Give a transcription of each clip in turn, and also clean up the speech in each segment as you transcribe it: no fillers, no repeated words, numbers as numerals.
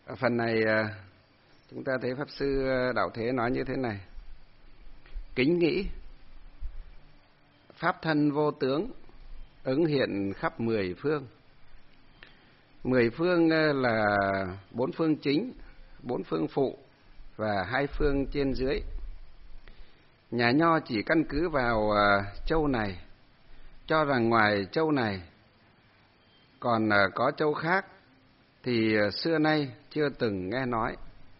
Ở phần này chúng ta thấy Pháp Sư Đạo Thế nói như thế này: kính nghĩ pháp thân vô tướng, ứng hiện khắp mười phương. Mười phương là bốn phương chính, bốn phương phụ và hai phương trên dưới. Nhà Nho chỉ căn cứ vào châu này, cho rằng ngoài châu này còn có châu khác thì xưa nay chưa từng nghe nói.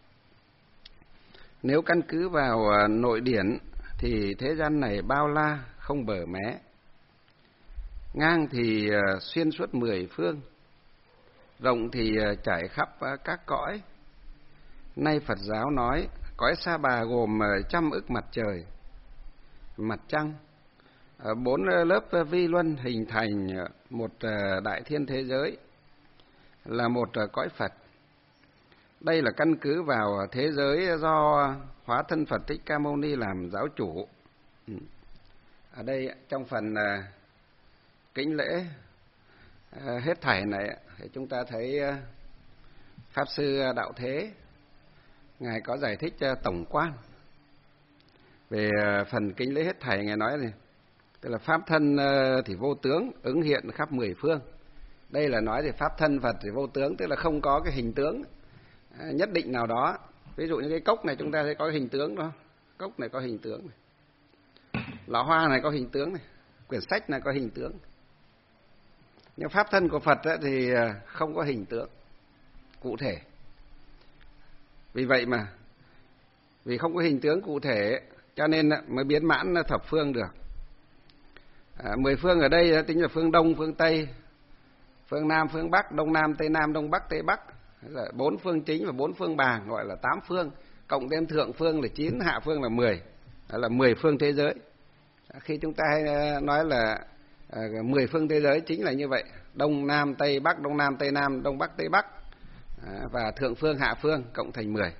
Nếu căn cứ vào nội điển thì thế gian này bao la không bờ mé, ngang thì xuyên suốt mười phương, rộng thì trải khắp các cõi. Nay Phật giáo nói cõi Sa Bà gồm trăm ức mặt trời, mặt trăng, bốn lớp vi luân hình thành một đại thiên thế giới, là một cõi Phật. Đây là căn cứ vào thế giới do hóa thân Phật Thích Ca Mâu Ni làm giáo chủ. Ở đây trong phần kính lễ hết thảy này thì chúng ta thấy Pháp Sư Đạo Thế Ngài có giải thích tổng quan về phần kính lễ hết thảy. Ngài nói này, tức là pháp thân thì vô tướng, ứng hiện khắp mười phương. Đây là nói thì pháp thân Phật thì vô tướng, tức là không có cái hình tướng nhất định nào đó. Ví dụ như cái cốc này chúng ta thấy có cái hình tướng đó, cốc này có hình tướng này, lọ hoa này có hình tướng này, quyển sách này có hình tướng. Nhưng pháp thân của Phật thì không có hình tướng cụ thể. Vì vậy mà vì không có hình tướng cụ thể cho nên mới biến mãn thập phương được. Mười phương ở đây tính là phương Đông, phương Tây, phương Nam, phương Bắc, Đông Nam, Tây Nam, Đông Bắc, Tây Bắc, là bốn phương chính và bốn phương bàng, gọi là 8 phương, cộng thêm thượng phương là 9, hạ phương là 10, đó là 10 phương thế giới. Khi chúng ta hay nói là 10 phương thế giới chính là như vậy: Đông Nam Tây Bắc, Đông Nam Tây Nam, Đông Bắc Tây Bắc, và thượng phương hạ phương cộng thành 10.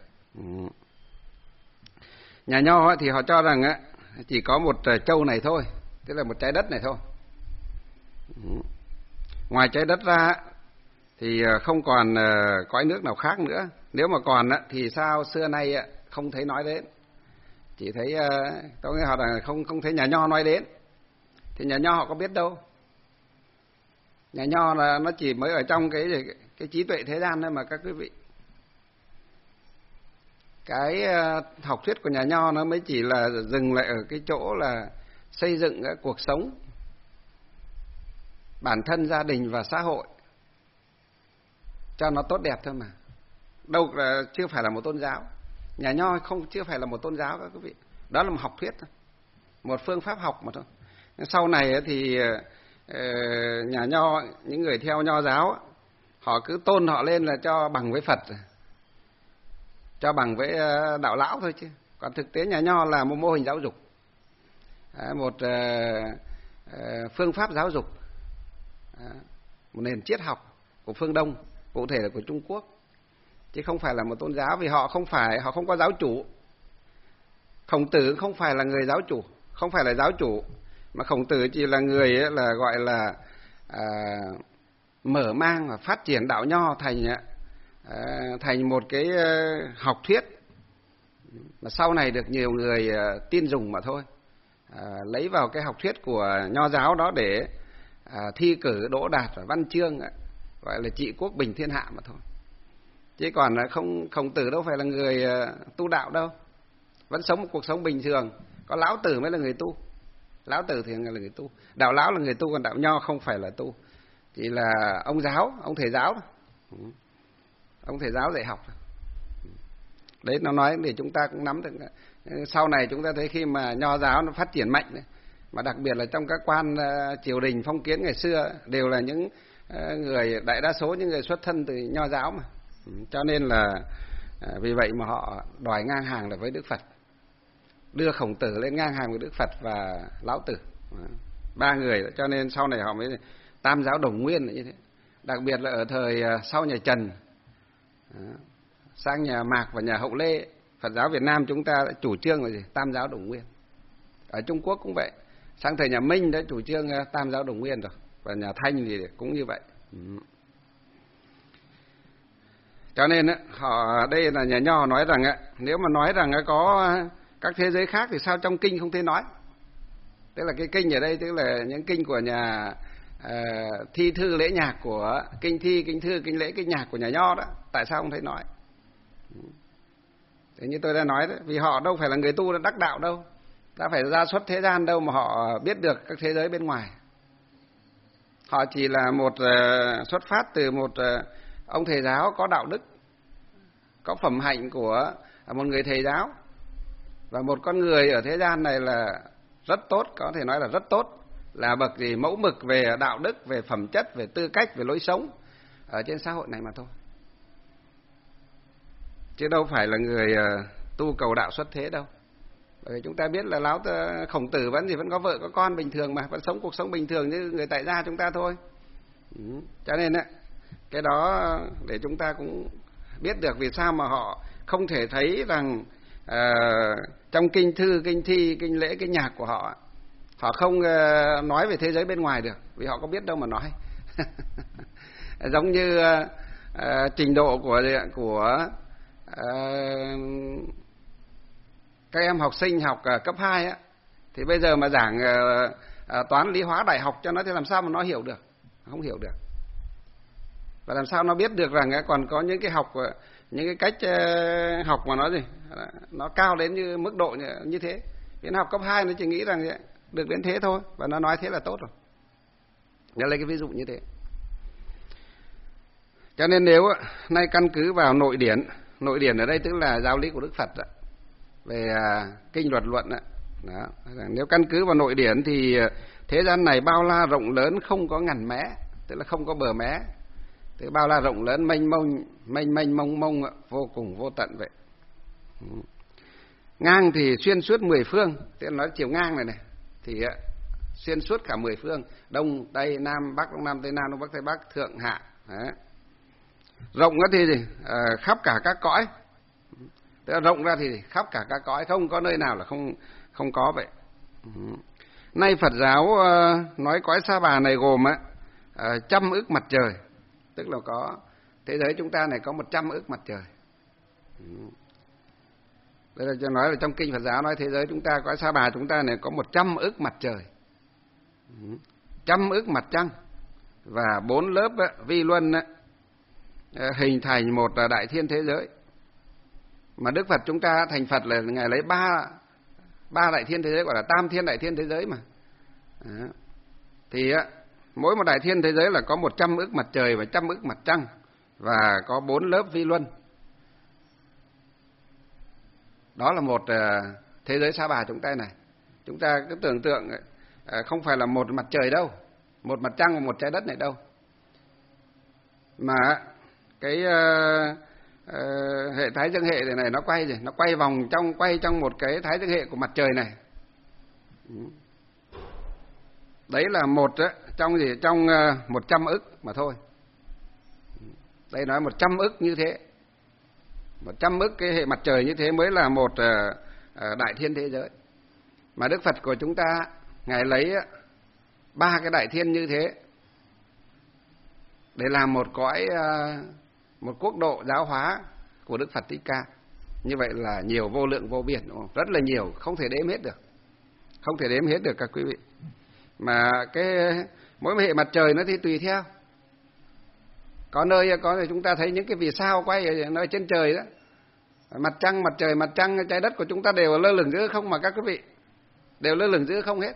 Nhà Nho thì họ cho rằng chỉ có một châu này thôi, tức là một trái đất này thôi. Ngoài trái đất ra thì không còn cõi nước nào khác nữa. Nếu mà còn thì sao xưa nay không thấy nói đến. Chỉ thấy tôi nghe họ rằng không thấy nhà Nho nói đến. Thì nhà Nho họ có biết đâu. Nhà Nho là nó chỉ mới ở trong cái trí tuệ thế gian thôi mà các quý vị. Cái học thuyết của nhà Nho nó mới chỉ là dừng lại ở cái chỗ là xây dựng cuộc sống bản thân, gia đình và xã hội cho nó tốt đẹp thôi mà. Đâu là chưa phải là một tôn giáo. Nhà Nho chưa phải là một tôn giáo các quý vị. Đó là một học thuyết thôi, một phương pháp học mà thôi. Sau này thì nhà Nho, những người theo Nho giáo, họ cứ tôn họ lên là cho bằng với Phật, cho bằng với đạo lão thôi chứ. Còn thực tế nhà Nho là một mô hình giáo dục, một phương pháp giáo dục, một nền triết học của phương Đông, cụ thể là của Trung Quốc, chứ không phải là một tôn giáo. Vì họ không có giáo chủ. Khổng Tử không phải là người giáo chủ, không phải là giáo chủ, mà Khổng Tử chỉ là người là gọi là mở mang và phát triển đạo Nho thành một cái học thuyết mà sau này được nhiều người tin dùng mà thôi. Lấy vào cái học thuyết của Nho giáo đó để thi cử đỗ đạt và văn chương, gọi là trị quốc bình thiên hạ mà thôi. Chứ còn Khổng Tử đâu phải là người tu đạo đâu, vẫn sống một cuộc sống bình thường. Có Lão Tử mới là người tu. Lão Tử thì là người tu, đạo lão là người tu, còn đạo Nho không phải là tu, chỉ là ông giáo, ông thầy giáo, ông thầy giáo dạy học. Đấy, nó nói để chúng ta cũng nắm được. Sau này chúng ta thấy khi mà Nho giáo nó phát triển mạnh này, mà đặc biệt là trong các quan triều đình phong kiến ngày xưa đều là những người, đại đa số những người xuất thân từ Nho giáo mà. Cho nên là vì vậy mà họ đòi ngang hàng là với Đức Phật, đưa Khổng Tử lên ngang hàng với Đức Phật và Lão Tử, ba người. Cho nên sau này họ mới tam giáo đồng nguyên như thế. Đặc biệt là ở thời sau nhà Trần sang nhà Mạc và nhà Hậu Lê, Phật giáo Việt Nam chúng ta đã chủ trương là gì? Tam giáo đồng nguyên. Ở Trung Quốc cũng vậy, sang thời nhà Minh đã chủ trương tam giáo đồng nguyên rồi, và nhà Thanh thì cũng như vậy. Cho nên họ đây là nhà nho nói rằng nếu mà nói rằng có các thế giới khác thì sao trong kinh không thể nói. Tức là cái kinh ở đây tức là những kinh của nhà thi thư lễ nhạc, của kinh thi, kinh thư, kinh lễ, kinh nhạc của nhà nho đó, tại sao không thấy nói. Thế như tôi đã nói đấy, vì họ đâu phải là người tu đắc đạo đâu, đã phải ra xuất thế gian đâu mà họ biết được các thế giới bên ngoài. Họ chỉ là một xuất phát từ một ông thầy giáo có đạo đức, có phẩm hạnh của một người thầy giáo, và một con người ở thế gian này là rất tốt, có thể nói là rất tốt, là bậc gì mẫu mực về đạo đức, về phẩm chất, về tư cách, về lối sống ở trên xã hội này mà thôi, chứ đâu phải là người tu cầu đạo xuất thế đâu. Bởi vì chúng ta biết là Khổng Tử vẫn có vợ có con bình thường mà, vẫn sống cuộc sống bình thường như người tại gia chúng ta thôi. Cho nên cái đó để chúng ta cũng biết được vì sao mà họ không thể thấy rằng trong kinh thư, kinh thi, kinh lễ, kinh nhạc của họ, họ không nói về thế giới bên ngoài được, vì họ có biết đâu mà nói. Giống như trình độ của các em học sinh học cấp 2 thì bây giờ mà giảng toán lý hóa đại học cho nó thì làm sao mà nó hiểu được, không hiểu được. Và làm sao nó biết được rằng còn có những cái học, những cái cách học mà nó cao đến như mức độ như thế. Vì nó học cấp 2 nó chỉ nghĩ rằng được đến thế thôi, và nó nói thế là tốt rồi. Nhớ lấy cái ví dụ như thế. Cho nên nếu nay căn cứ vào nội điển ở đây tức là giáo lý của Đức Phật về kinh luật luận đó. Nếu căn cứ vào nội điển thì thế gian này bao la rộng lớn, không có ngần mé, tức là không có bờ mé. Tức bao la rộng lớn, mênh mông vô cùng vô tận vậy. Ngang thì xuyên suốt 10 phương, tức là nói chiều ngang này thì xuyên suốt cả 10 phương, đông tây nam bắc, đông nam tây nam, đông bắc tây bắc, thượng hạ. Đấy. Rộng thì khắp cả các cõi. Tức là rộng ra thì khắp cả các cõi, không có nơi nào là không có vậy. Nay Phật giáo nói cõi Sa Bà này gồm 100 ức mặt trời, tức là có thế giới chúng ta này có 100 ức mặt trời. Đây là cho nói là trong kinh Phật giáo nói thế giới chúng ta, cõi Sa Bà chúng ta này có 100 ức mặt trời, 100 ức mặt trăng, và 4 lớp vi luân hình thành một đại thiên thế giới. Mà Đức Phật chúng ta thành Phật là Ngài lấy ba đại thiên thế giới, gọi là tam thiên đại thiên thế giới mà. Đó. Thì mỗi một đại thiên thế giới là có 100 ức mặt trời và 100 ức mặt trăng, và có 4 lớp vi luân. Đó là một thế giới Sa Bà chúng ta này. Chúng ta cứ tưởng tượng không phải là một mặt trời đâu, một mặt trăng và một trái đất này đâu, mà cái hệ thái dương hệ này nó quay vòng trong một cái thái dương hệ của mặt trời này. Đấy là trong 100 ức mà thôi. Đây nói 100 ức như thế, 100 ức cái hệ mặt trời như thế mới là một đại thiên thế giới. Mà Đức Phật của chúng ta Ngài lấy 3 cái đại thiên như thế để làm một cõi, một quốc độ giáo hóa của Đức Phật Thích Ca. Như vậy là nhiều, vô lượng vô biên, đúng không? Rất là nhiều, không thể đếm hết được, không thể đếm hết được các quý vị. Mà mỗi một hệ mặt trời nó thì tùy theo. Có nơi chúng ta thấy những cái vì sao quay ở nơi trên trời đó, mặt trăng, trái đất của chúng ta đều lơ lửng giữa không mà các quý vị, đều lơ lửng giữa không hết.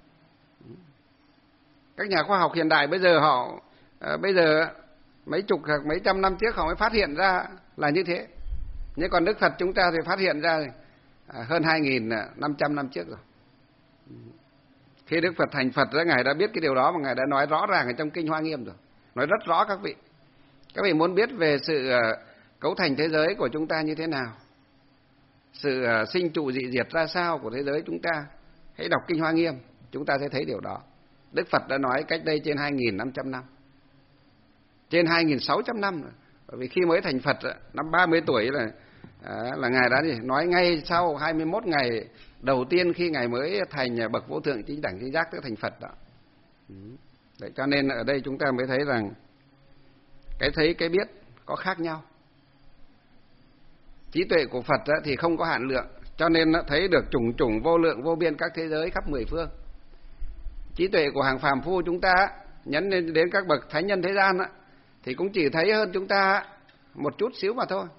Các nhà khoa học hiện đại bây giờ mấy chục hoặc mấy trăm năm trước họ mới phát hiện ra là như thế. Nhưng còn Đức Phật chúng ta thì phát hiện ra hơn 2.500 năm trước rồi. Khi Đức Phật thành Phật đó, Ngài đã biết cái điều đó, mà Ngài đã nói rõ ràng ở trong Kinh Hoa Nghiêm rồi. Nói rất rõ các vị. Các vị muốn biết về sự cấu thành thế giới của chúng ta như thế nào, sự sinh trụ dị diệt ra sao của thế giới chúng ta, hãy đọc Kinh Hoa Nghiêm, chúng ta sẽ thấy điều đó. Đức Phật đã nói cách đây trên 2.500 năm, trên 2.600 năm rồi. Bởi vì khi mới thành Phật, năm 30 tuổi là Ngài đã nói ngay sau 21 ngày đầu tiên khi Ngài mới thành bậc vô thượng chính đẳng chính giác, tức thành Phật đó. Đấy, cho nên ở đây chúng ta mới thấy rằng cái thấy cái biết có khác nhau. trí tuệ của Phật thì không có hạn lượng, cho nên nó thấy được chủng chủng vô lượng vô biên các thế giới khắp mười phương. Trí tuệ của hàng phàm phu chúng ta nhấn lên đến các bậc thánh nhân thế gian thì cũng chỉ thấy hơn chúng ta một chút xíu mà thôi.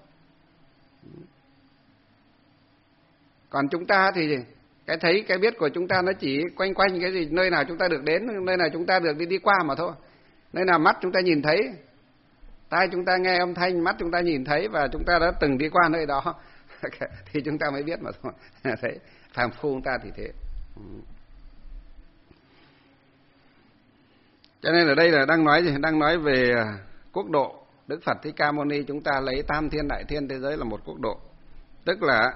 Còn chúng ta thì cái thấy cái biết của chúng ta nó chỉ quanh quanh cái gì, nơi nào chúng ta được đến, nơi nào chúng ta được đi qua mà thôi. Nơi nào mắt chúng ta nhìn thấy, tai chúng ta nghe âm thanh, mắt chúng ta nhìn thấy và chúng ta đã từng đi qua nơi đó thì chúng ta mới biết mà thôi. Thế phàm phu chúng ta thì thế. Cho nên ở đây là đang nói gì? Đang nói về quốc độ. Đức Phật Thích Ca Mâu Ni chúng ta lấy tam thiên đại thiên thế giới là một quốc độ. Tức là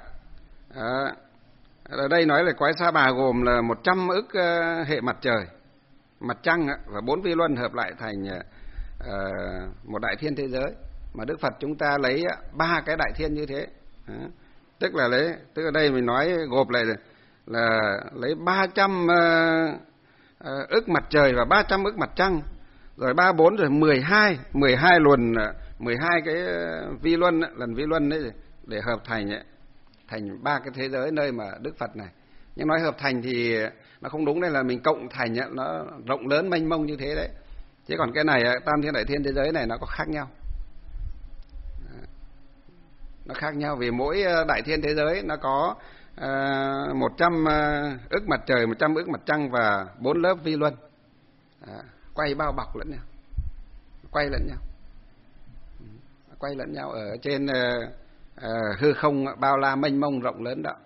ở đây nói là cõi Sa Bà gồm là 100 ức hệ mặt trời, mặt trăng và 4 vi luân hợp lại thành một đại thiên thế giới. Mà Đức Phật chúng ta lấy 3 cái đại thiên như thế. Tức là ở đây mình nói gộp lại là lấy 300 ức mặt trời và 300 ức mặt trăng, rồi 34 rồi 12 luân, 12 cái vi luân, lần vi luân đấy để hợp thành 3 cái thế giới nơi mà Đức Phật này. Nhưng nói hợp thành thì nó không đúng, đây là mình cộng thành nó rộng lớn mênh mông như thế đấy. Chứ còn cái này tam thiên đại thiên thế giới này nó có khác nhau. Nó khác nhau vì mỗi đại thiên thế giới nó có 100 ức mặt trời, 100 ức mặt trăng và 4 lớp vi luân. Quay bao bọc lẫn nhau. Quay lẫn nhau ở trên hư không bao la mênh mông rộng lớn đó.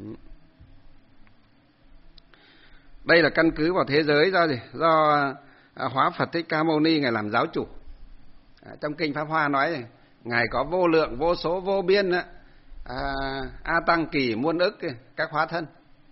Đây là căn cứ vào thế giới do gì? Do Hóa Phật Thích Ca Mâu Ni ngài làm giáo chủ. Trong kinh Pháp Hoa nói này, ngài có vô lượng vô số vô biên a tăng kỳ muôn ức các hóa thân.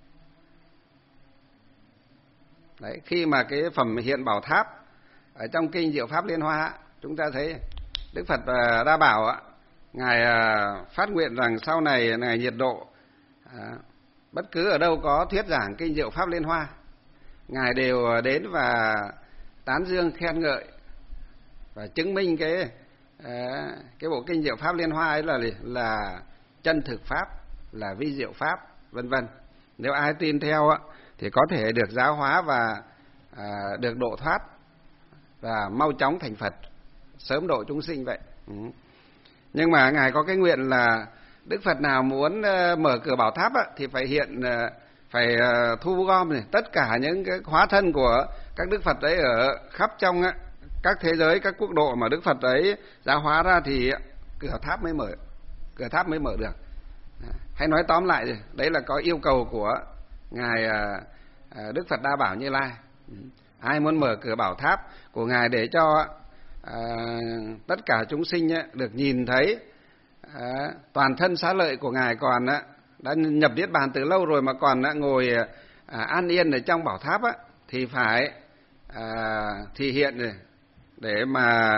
Đấy, khi mà cái phẩm hiện bảo tháp ở trong kinh Diệu Pháp Liên Hoa chúng ta thấy Đức Phật Đa Bảo ngài phát nguyện rằng sau này ngài nhiệt độ bất cứ ở đâu có thuyết giảng kinh Diệu Pháp Liên Hoa, ngài đều đến và tán dương khen ngợi và chứng minh cái bộ kinh Diệu Pháp Liên Hoa ấy là chân thực pháp, là vi diệu pháp, vân vân. Nếu ai tin theo thì có thể được giáo hóa và được độ thoát và mau chóng thành Phật, sớm độ chúng sinh vậy. Nhưng mà ngài có cái nguyện là Đức Phật nào muốn mở cửa bảo tháp thì phải thu gom tất cả những cái hóa thân của các Đức Phật ấy ở khắp trong các thế giới, các quốc độ mà Đức Phật ấy giáo hóa ra thì cửa tháp mới mở được. Hay nói tóm lại, đấy là có yêu cầu của ngài Đức Phật Đa Bảo Như Lai. Ai muốn mở cửa bảo tháp của ngài để cho tất cả chúng sinh được nhìn thấy toàn thân xá lợi của ngài, còn đã nhập niết bàn từ lâu rồi mà còn ngồi an yên ở trong bảo tháp thì phải thị hiện để mà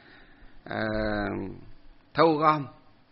thâu gom,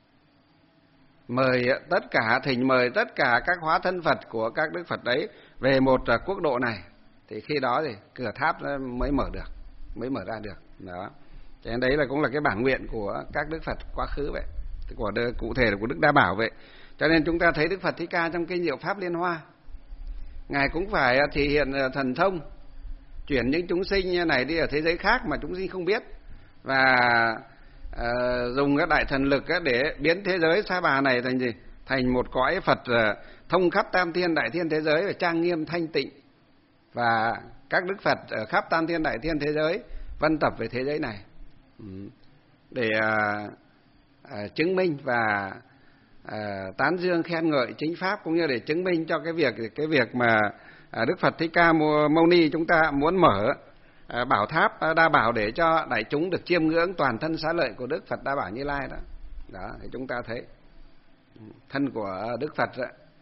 thỉnh mời tất cả các hóa thân Phật của các Đức Phật đấy về một quốc độ này, thì khi đó thì cửa tháp mới mở ra được đó. Cho nên đấy là cũng là cái bản nguyện của các Đức Phật quá khứ vậy, cụ thể là của Đức Đa Bảo vậy. Cho nên chúng ta thấy Đức Phật Thích Ca trong kinh Diệu Pháp Liên Hoa, ngài cũng phải thể hiện thần thông, chuyển những chúng sinh này đi ở thế giới khác mà chúng sinh không biết, và dùng cái đại thần lực để biến thế giới Sa Bà này thành gì? Thành một cõi Phật thông khắp tam thiên đại thiên thế giới và trang nghiêm thanh tịnh, và các Đức Phật ở khắp tam thiên đại thiên thế giới vân tập về thế giới này để chứng minh và tán dương khen ngợi chính pháp, cũng như để chứng minh cho cái việc mà Đức Phật Thích Ca Mâu Ni chúng ta muốn mở bảo tháp Đa Bảo để cho đại chúng được chiêm ngưỡng toàn thân xá lợi của Đức Phật Đa Bảo Như Lai đó. Đó, thì chúng ta thấy thân của Đức Phật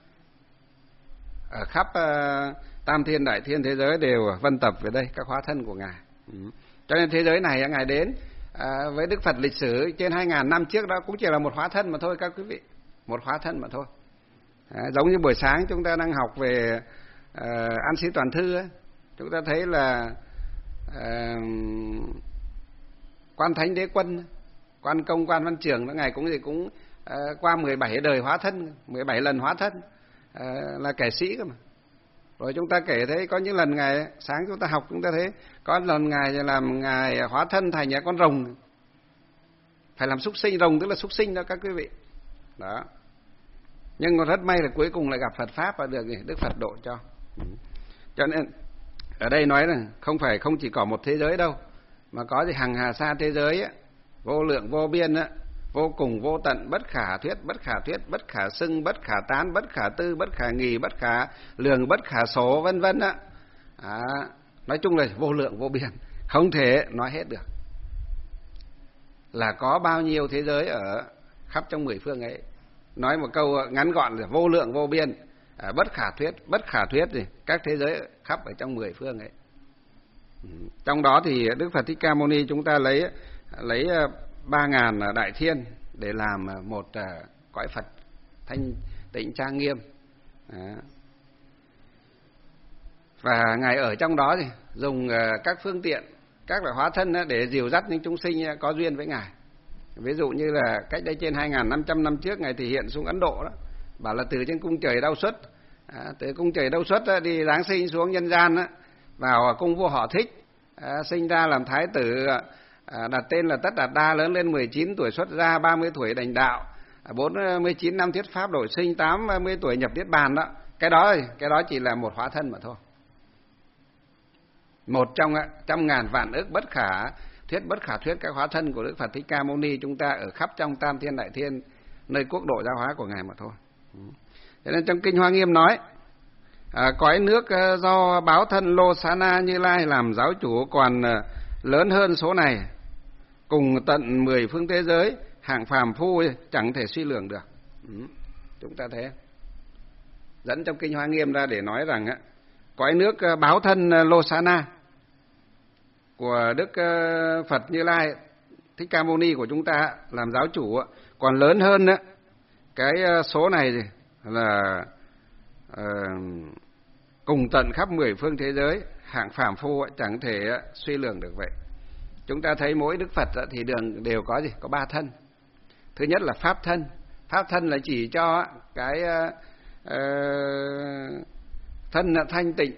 ở khắp tam thiên đại thiên thế giới đều vân tập về đây, các hóa thân của ngài. Cho nên thế giới này ngài đến với Đức Phật lịch sử trên 2000 năm trước đó cũng chỉ là một hóa thân mà thôi các quý vị, một hóa thân mà thôi. Giống như buổi sáng chúng ta đang học về An Sĩ Toàn Thư ấy, chúng ta thấy là Quan Thánh Đế Quân, Quan Công, Quan Văn Trường, ngài cũng qua 17 đời hóa thân, 17 lần hóa thân, là kẻ sĩ cơ mà. Rồi chúng ta kể thấy có những lần Ngài, sáng chúng ta học chúng ta thấy có lần Ngài làm Ngài hóa thân thành con rồng, phải làm súc sinh, rồng tức là súc sinh đó các quý vị. Đó. Nhưng mà rất may là cuối cùng lại gặp Phật Pháp và được Đức Phật độ cho. Cho nên ở đây nói là không chỉ có một thế giới đâu, mà có gì hằng hà sa thế giới ấy, vô lượng vô biên ấy, vô cùng vô tận, bất khả thuyết, bất khả xưng, bất khả tán, bất khả tư, bất khả nghì, bất khả lường, bất khả số, vân vân á. Nói chung là vô lượng vô biên, không thể nói hết được. Là có bao nhiêu thế giới ở khắp trong 10 phương ấy. Nói một câu ngắn gọn là vô lượng vô biên, bất khả thuyết thì các thế giới khắp ở trong 10 phương ấy. Trong đó thì Đức Phật Thích Ca Mâu Ni chúng ta lấy 3.000 đại thiên để làm một cõi Phật thanh tịnh trang nghiêm. Và Ngài ở trong đó thì dùng các phương tiện, các loại hóa thân để dìu dắt những chúng sinh có duyên với Ngài. Ví dụ như là cách đây trên 2.500 năm trước Ngài thể hiện xuống Ấn Độ đó, bảo là từ trên cung trời Đau Xuất, từ cung trời Đau Xuất đi giáng sinh xuống nhân gian đó, vào cung vua Họ Thích, sinh ra làm thái tử, đặt tên là Tất Đạt Đa, lớn lên 19 tuổi xuất gia, 30 tuổi đảnh đạo, 49 năm thuyết pháp đổi sinh, 80 tuổi nhập niết bàn đó. Cái đó chỉ là một hóa thân mà thôi. Một trong trăm ngàn vạn ức bất khả thuyết các hóa thân của Đức Phật Thích Ca Mâu Ni chúng ta ở khắp trong Tam Thiên Đại Thiên, nơi quốc độ giáo hóa của Ngài mà thôi. Cho nên trong Kinh Hoa Nghiêm nói, cõi nước do báo thân Lô Xá Na Như Lai làm giáo chủ còn lớn hơn số này, cùng tận 10 phương thế giới, hạng phàm phu chẳng thể suy lường được. Chúng ta thấy dẫn trong Kinh Hoa Nghiêm ra để nói rằng cõi nước báo thân Lô Xá Na của Đức Phật Như Lai Thích Ca Mâu Ni của chúng ta làm giáo chủ còn lớn hơn cái số này là cùng tận khắp 10 phương thế giới, hạng phàm phu chẳng thể suy lường được vậy. Chúng ta thấy mỗi Đức Phật thì đều có gì? Có 3 thân. Thứ nhất là pháp thân. Pháp thân là chỉ cho cái thân thanh tịnh,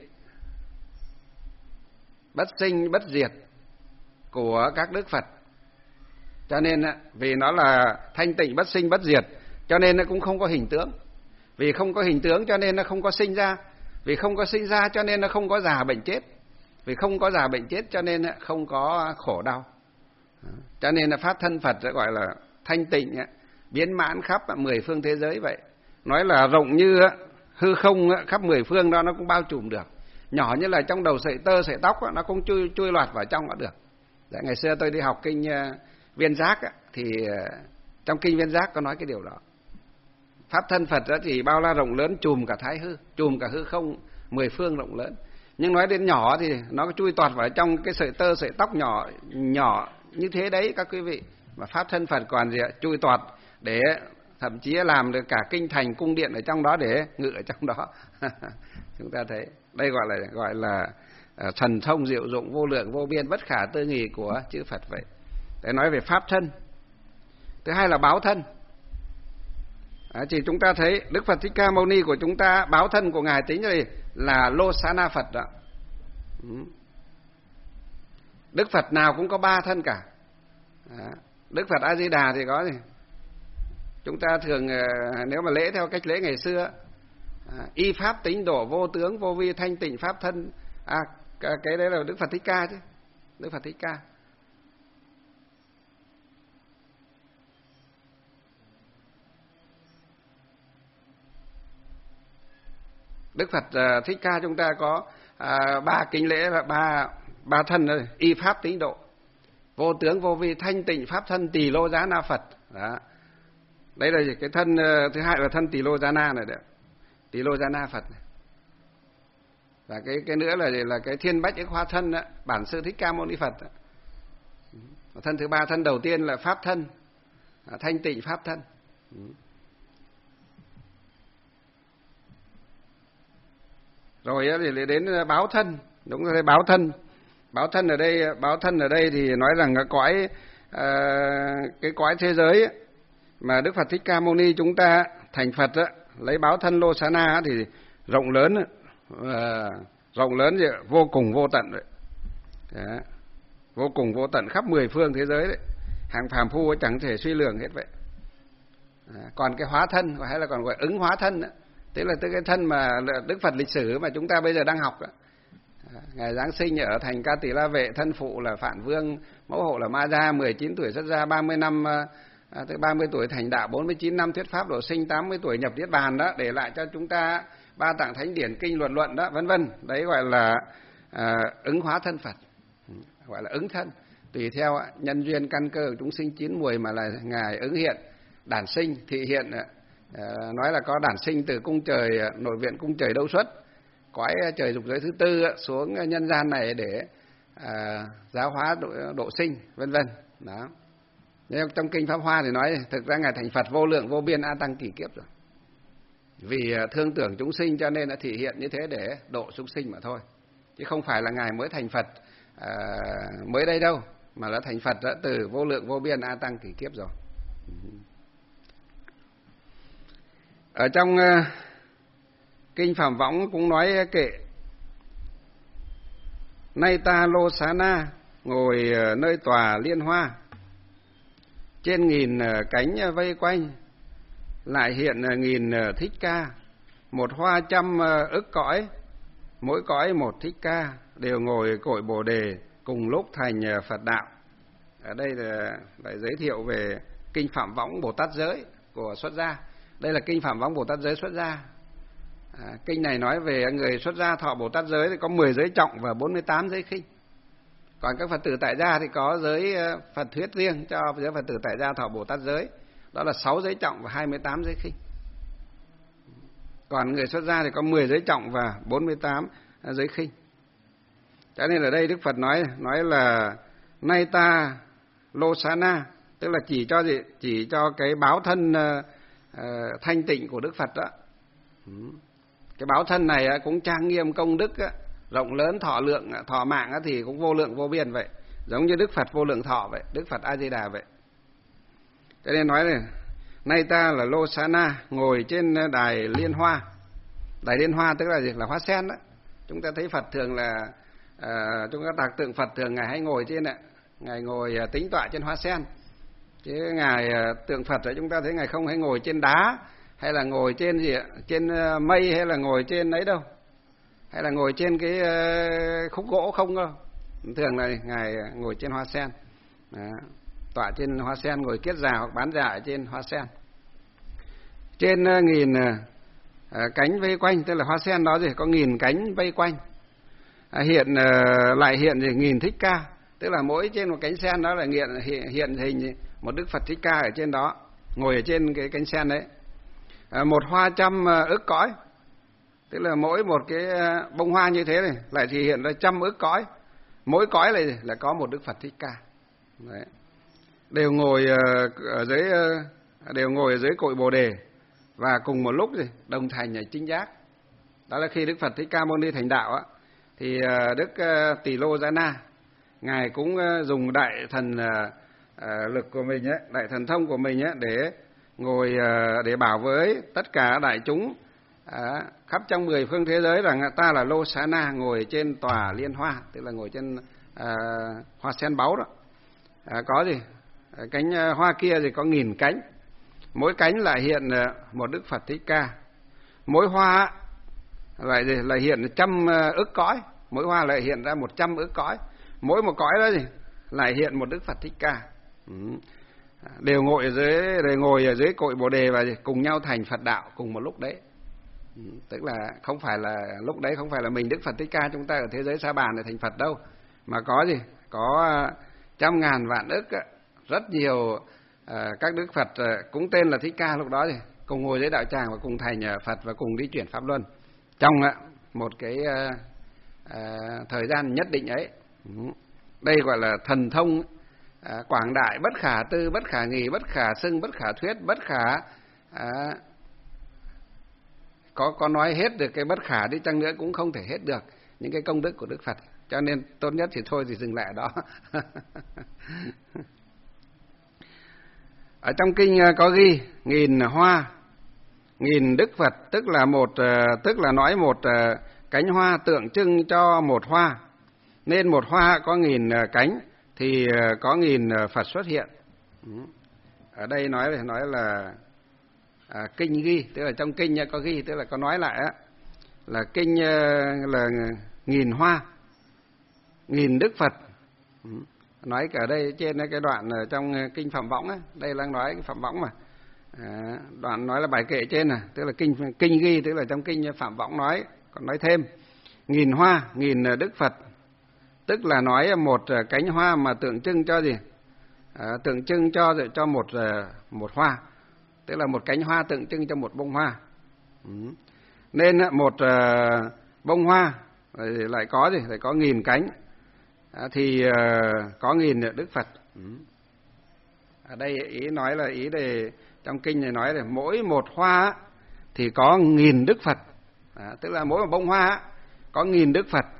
bất sinh bất diệt của các Đức Phật. Cho nên vì nó là thanh tịnh bất sinh bất diệt, cho nên nó cũng không có hình tướng. Vì không có hình tướng cho nên nó không có sinh ra. Vì không có sinh ra cho nên nó không có già bệnh chết. Vì không có già bệnh chết cho nên không có khổ đau. Cho nên là pháp thân Phật gọi là thanh tịnh, biến mãn khắp 10 phương thế giới vậy. Nói là rộng như hư không khắp 10 phương đó nó cũng bao trùm được. Nhỏ như là trong đầu sợi tơ sợi tóc nó cũng chui loạt vào trong nó được. Ngày xưa tôi đi học kinh Viên Giác thì trong kinh Viên Giác có nói cái điều đó. Pháp thân Phật thì bao la rộng lớn, trùm cả thái hư, trùm cả hư không 10 phương rộng lớn. Nhưng nói đến nhỏ thì nó chui toạt vào trong cái sợi tơ sợi tóc nhỏ như thế đấy các quý vị. Mà pháp thân Phật còn gì chui toạt để thậm chí làm được cả kinh thành cung điện ở trong đó để ngự ở trong đó. Chúng ta thấy đây gọi là thần thông diệu dụng vô lượng vô biên bất khả tư nghì của chư Phật vậy. Để nói về pháp thân. Thứ hai là báo thân. Chỉ chúng ta thấy Đức Phật Thích Ca Mâu Ni của chúng ta, báo thân của Ngài tính là Lô Xá Na Phật đó. Đức Phật nào cũng có 3 thân cả. Đức Phật A Di Đà thì có gì? Chúng ta thường nếu mà lễ theo cách lễ ngày xưa, y pháp tính độ vô tướng vô vi thanh tịnh pháp thân, cái đấy là Đức Phật Thích Ca chứ. Đức Phật Thích Ca. Đức Phật Thích Ca chúng ta có 3 kính lễ và ba thân rồi. Y pháp tính độ, vô tướng vô vi thanh tịnh pháp thân Tỳ Lô Giá Na Phật. Đó. Đấy là cái thân thứ hai là thân Tỳ Lô Giá Na này đấy. Tỳ Lô Giá Na Phật. Và cái nữa là cái Thiên Bách Ức Hóa Thân đó, Bản Sư Thích Ca Mâu Ni Phật. Thân thứ 3, thân đầu tiên là pháp thân, thanh tịnh pháp thân. Rồi thì đến báo thân, đúng rồi, báo thân. Báo thân ở đây thì nói rằng cái cõi thế giới Mà Đức Phật Thích Ca Mâu Ni chúng ta thành Phật á, lấy báo thân Lô Xá Na thì rộng lớn, thì vô cùng vô tận đấy. Đó. Vô cùng vô tận khắp 10 phương thế giới đấy. Hàng phàm phu chẳng thể suy lường hết vậy. Còn cái hóa thân hay là còn gọi ứng hóa thân đó, tức là cái thân mà Đức Phật lịch sử mà chúng ta bây giờ đang học đó. Ngày Giáng sinh ở thành Ca Tỳ La Vệ, thân phụ là Phạn Vương, mẫu hộ là Ma Gia, 19 tuổi xuất gia, 30 năm tới 30 tuổi thành đạo, 49 năm thuyết pháp độ sinh, 80 tuổi nhập niết bàn đó, để lại cho chúng ta 3 tạng thánh điển, kinh luận luận đó, vân vân. Đấy gọi là ứng hóa thân Phật, gọi là ứng thân. Tùy theo nhân duyên căn cơ của chúng sinh chín muồi mà là ngài ứng hiện, đản sinh, thị hiện, nói là có đản sinh từ cung trời, nội viện cung trời Đâu Xuất, cõi trời dục giới thứ tư xuống nhân gian này để giáo hóa độ sinh, vân vân. Đó. Nhưng trong kinh Pháp Hoa thì nói thực ra ngài thành Phật vô lượng vô biên a tăng kỷ kiếp rồi. Vì thương tưởng chúng sinh cho nên đã thị hiện như thế để độ chúng sinh mà thôi. Chứ không phải là ngài mới thành Phật mới đây đâu, mà đã thành Phật đã từ vô lượng vô biên a tăng kỷ kiếp rồi. Ở trong kinh Phạm Võng cũng nói kệ: nay ta Lô Xá Na ngồi nơi tòa liên hoa, trên nghìn cánh vây quanh, lại hiện nghìn thích ca, một hoa trăm ức cõi, mỗi cõi một thích ca, đều ngồi cội Bồ Đề, cùng lúc thành Phật đạo. Ở đây là lại giới thiệu về kinh Phạm Võng Bồ Tát Giới của xuất gia. Đây là kinh Phạm Võng Bồ Tát Giới xuất gia. Kinh này nói về người xuất gia thọ Bồ Tát Giới thì có 10 giới trọng và 48 giới khinh. Còn các Phật tử tại gia thì có giới Phật thuyết riêng cho giới Phật tử tại gia thọ Bồ Tát Giới. Đó là 6 giới trọng và 28 giới khinh. Còn người xuất gia thì có 10 giới trọng và 48 giới khinh. Cho nên ở đây Đức Phật nói là nay ta Lô Xá Na, tức là chỉ cho gì? Chỉ cho cái báo thân thanh tịnh của Đức Phật đó. Cái báo thân này cũng trang nghiêm công đức, rộng lớn, thọ lượng, thọ mạng thì cũng vô lượng vô biên vậy, giống như Đức Phật vô lượng thọ vậy, Đức Phật A Di Đà vậy. Cho nên nói này, nay ta là Lô Xá Na ngồi trên đài liên hoa. Đài liên hoa tức là gì? Là hoa sen đó. Chúng ta thấy Phật thường là chúng ta tạc tượng Phật thường ngài hay ngồi trên ạ, ngài ngồi tĩnh tọa trên hoa sen. Chứ ngài tượng Phật đấy chúng ta thấy ngài không hay ngồi trên đá, hay là ngồi trên gì ạ? Trên mây, hay là ngồi trên ấy đâu, hay là ngồi trên cái khúc gỗ không đâu. Thường là ngài ngồi trên hoa sen. Đó. Tọa trên hoa sen, ngồi kiết già hoặc bán già ở trên hoa sen. Trên nghìn cánh vây quanh, tức là hoa sen đó gì có nghìn cánh vây quanh. Lại hiện gì nghìn thích ca, tức là mỗi trên một cánh sen đó là hiện hình một Đức Phật Thích Ca ở trên đó, ngồi ở trên cái cánh sen đấy. Một hoa trăm ức cõi, tức là mỗi một cái bông hoa như thế này lại thì hiện ra trăm ức cõi, mỗi cõi này là có một Đức Phật Thích Ca. Đấy. Đều ngồi ở dưới cội Bồ Đề và cùng một lúc đồng thành chính giác. Đó là khi Đức Phật Thích Ca Mâu Ni thành đạo á, thì Đức Tỳ Lô Giá Na ngài cũng dùng đại thần lực của mình ấy, đại thần thông của mình ấy, để ngồi để bảo với tất cả đại chúng khắp trong 10 phương thế giới rằng ta là Lô Xá Na ngồi trên tòa liên hoa, tức là ngồi trên hoa sen báu đó. Có gì cánh hoa kia thì có nghìn cánh, mỗi cánh lại hiện một Đức Phật Thích Ca, mỗi hoa lại hiện trăm ức cõi, mỗi hoa lại hiện ra 100 ức cõi, mỗi một cõi đó lại hiện một Đức Phật Thích Ca. Đều ngồi ở dưới cội Bồ Đề và cùng nhau thành Phật đạo cùng một lúc đấy. Tức là không phải là lúc đấy không phải là mình Đức Phật Thích Ca chúng ta ở thế giới Sa Bàn để thành Phật đâu, mà có trăm ngàn vạn ức rất nhiều các Đức Phật cũng tên là Thích Ca lúc đó cùng ngồi dưới đạo tràng và cùng thành Phật và cùng đi chuyển pháp luân trong một cái thời gian nhất định ấy. Đây gọi là thần thông quảng đại, bất khả tư, bất khả nghị, bất khả xưng, bất khả thuyết, bất khả có nói hết được cái bất khả đi chăng nữa cũng không thể hết được những cái công đức của Đức Phật. Cho nên tốt nhất thì thôi thì dừng lại ở đó. Ở trong kinh có ghi 1000 hoa, 1000 Đức Phật, tức là nói một cánh hoa tượng trưng cho một hoa, nên một hoa có 1000 cánh thì có 1000 Phật xuất hiện. Ở đây nói là kinh ghi, tức là trong kinh có ghi, tức là có nói lại là kinh là 1000 hoa, 1000 Đức Phật. Nói cả đây trên cái đoạn trong kinh Phạm Võng ấy, đây đang nói cái Phạm Võng mà. Đoạn nói là bài kệ trên này, tức là kinh ghi, tức là trong kinh Phạm Võng nói, còn nói thêm 1000 hoa, 1000 Đức Phật, tức là nói một cánh hoa mà tượng trưng cho gì? Tượng trưng cho một hoa, tức là một cánh hoa tượng trưng cho một bông hoa. Nên một bông hoa lại có gì? Lại có 1000 cánh, thì có 1000 Đức Phật. Ở đây ý nói là ý để trong kinh này nói là mỗi một hoa thì có 1000 Đức Phật, tức là mỗi một bông hoa có 1000 Đức Phật.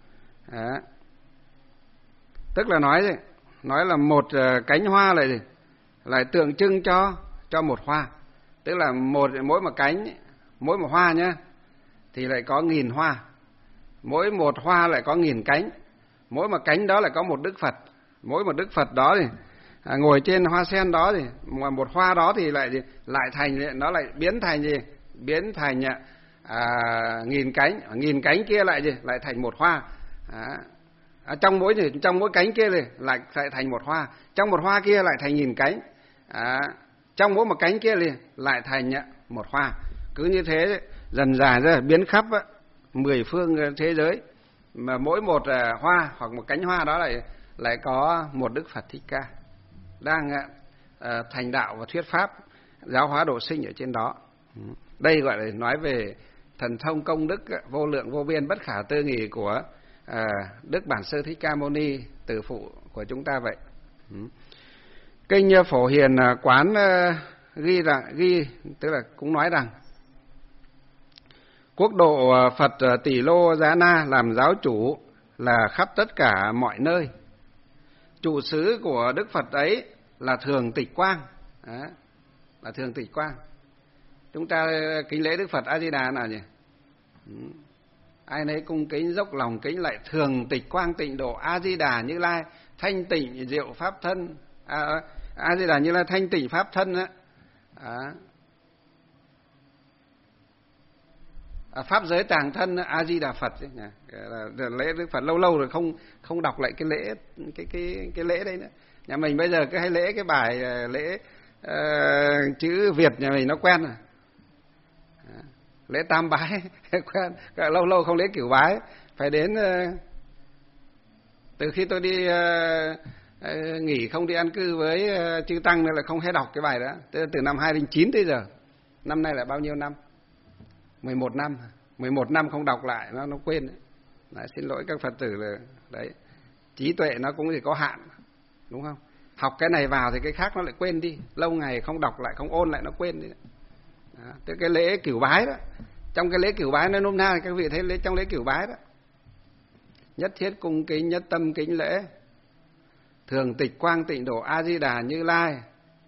Tức là nói là một cánh hoa lại tượng trưng cho một hoa, tức là mỗi một cánh, mỗi một hoa nhá, thì lại có 1000 hoa, mỗi một hoa lại có 1000 cánh, mỗi một cánh đó lại có một Đức Phật, mỗi một Đức Phật đó thì ngồi trên hoa sen đó thì một hoa đó thì lại thành, nó lại biến thành gì? Biến thành 1000 cánh, 1000 cánh kia lại thành một hoa. Trong mỗi cánh kia thì lại thành một hoa, trong một hoa kia lại thành 1000 cánh, trong mỗi một cánh kia thì lại thành một hoa. Cứ như thế dần dà ra biến khắp 10 phương thế giới, mà mỗi một hoa hoặc một cánh hoa đó lại có một Đức Phật Thích Ca đang thành đạo và thuyết pháp giáo hóa độ sinh ở trên đó. Đây gọi là nói về thần thông công đức vô lượng vô biên bất khả tư nghì của Đức Bản Sư Thích Ca Mâu Ni, từ phụ của chúng ta vậy. Kinh Phổ Hiền Quán ghi tức là cũng nói rằng quốc độ Phật Tỷ Lô Giá Na làm giáo chủ là khắp tất cả mọi nơi. Trụ xứ của Đức Phật ấy là Thường Tịch Quang, là Thường Tịch Quang. Chúng ta kính lễ Đức Phật A Di Đà nào nhỉ? Ai nấy cung kính dốc lòng kính lại Thường Tịch Quang Tịnh Độ A Di Đà Như Lai thanh tịnh diệu pháp thân. A Di Đà Như Lai thanh tịnh pháp thân á. Pháp giới tàng thân A Di Đà Phật ấy, lễ Đức Phật lâu lâu rồi không đọc lại cái lễ đấy nữa. Nhà mình bây giờ cứ hay lễ cái bài lễ chữ Việt nhà mình nó quen rồi. Lễ Tam Bái quen, lâu lâu không lễ Cửu Bái, phải đến từ khi tôi đi nghỉ không đi ăn cư với chư tăng nên là không hay đọc cái bài đó. Từ năm 2009 tới giờ, năm nay là bao nhiêu năm? 11 năm. 11 năm không đọc lại nó quên đấy. Đấy, xin lỗi các Phật tử là đấy, trí tuệ nó cũng chỉ có hạn, đúng không? Học cái này vào thì cái khác nó lại quên đi, lâu ngày không đọc lại, không ôn lại nó quên đi. Đó, tức cái lễ Cửu Bái đó, trong cái lễ Cửu Bái nó nôm na thì các vị thấy trong lễ Cửu Bái đó, nhất thiết cung kính, nhất tâm kính lễ Thường Tịch Quang Tịnh Độ A Di Đà Như Lai.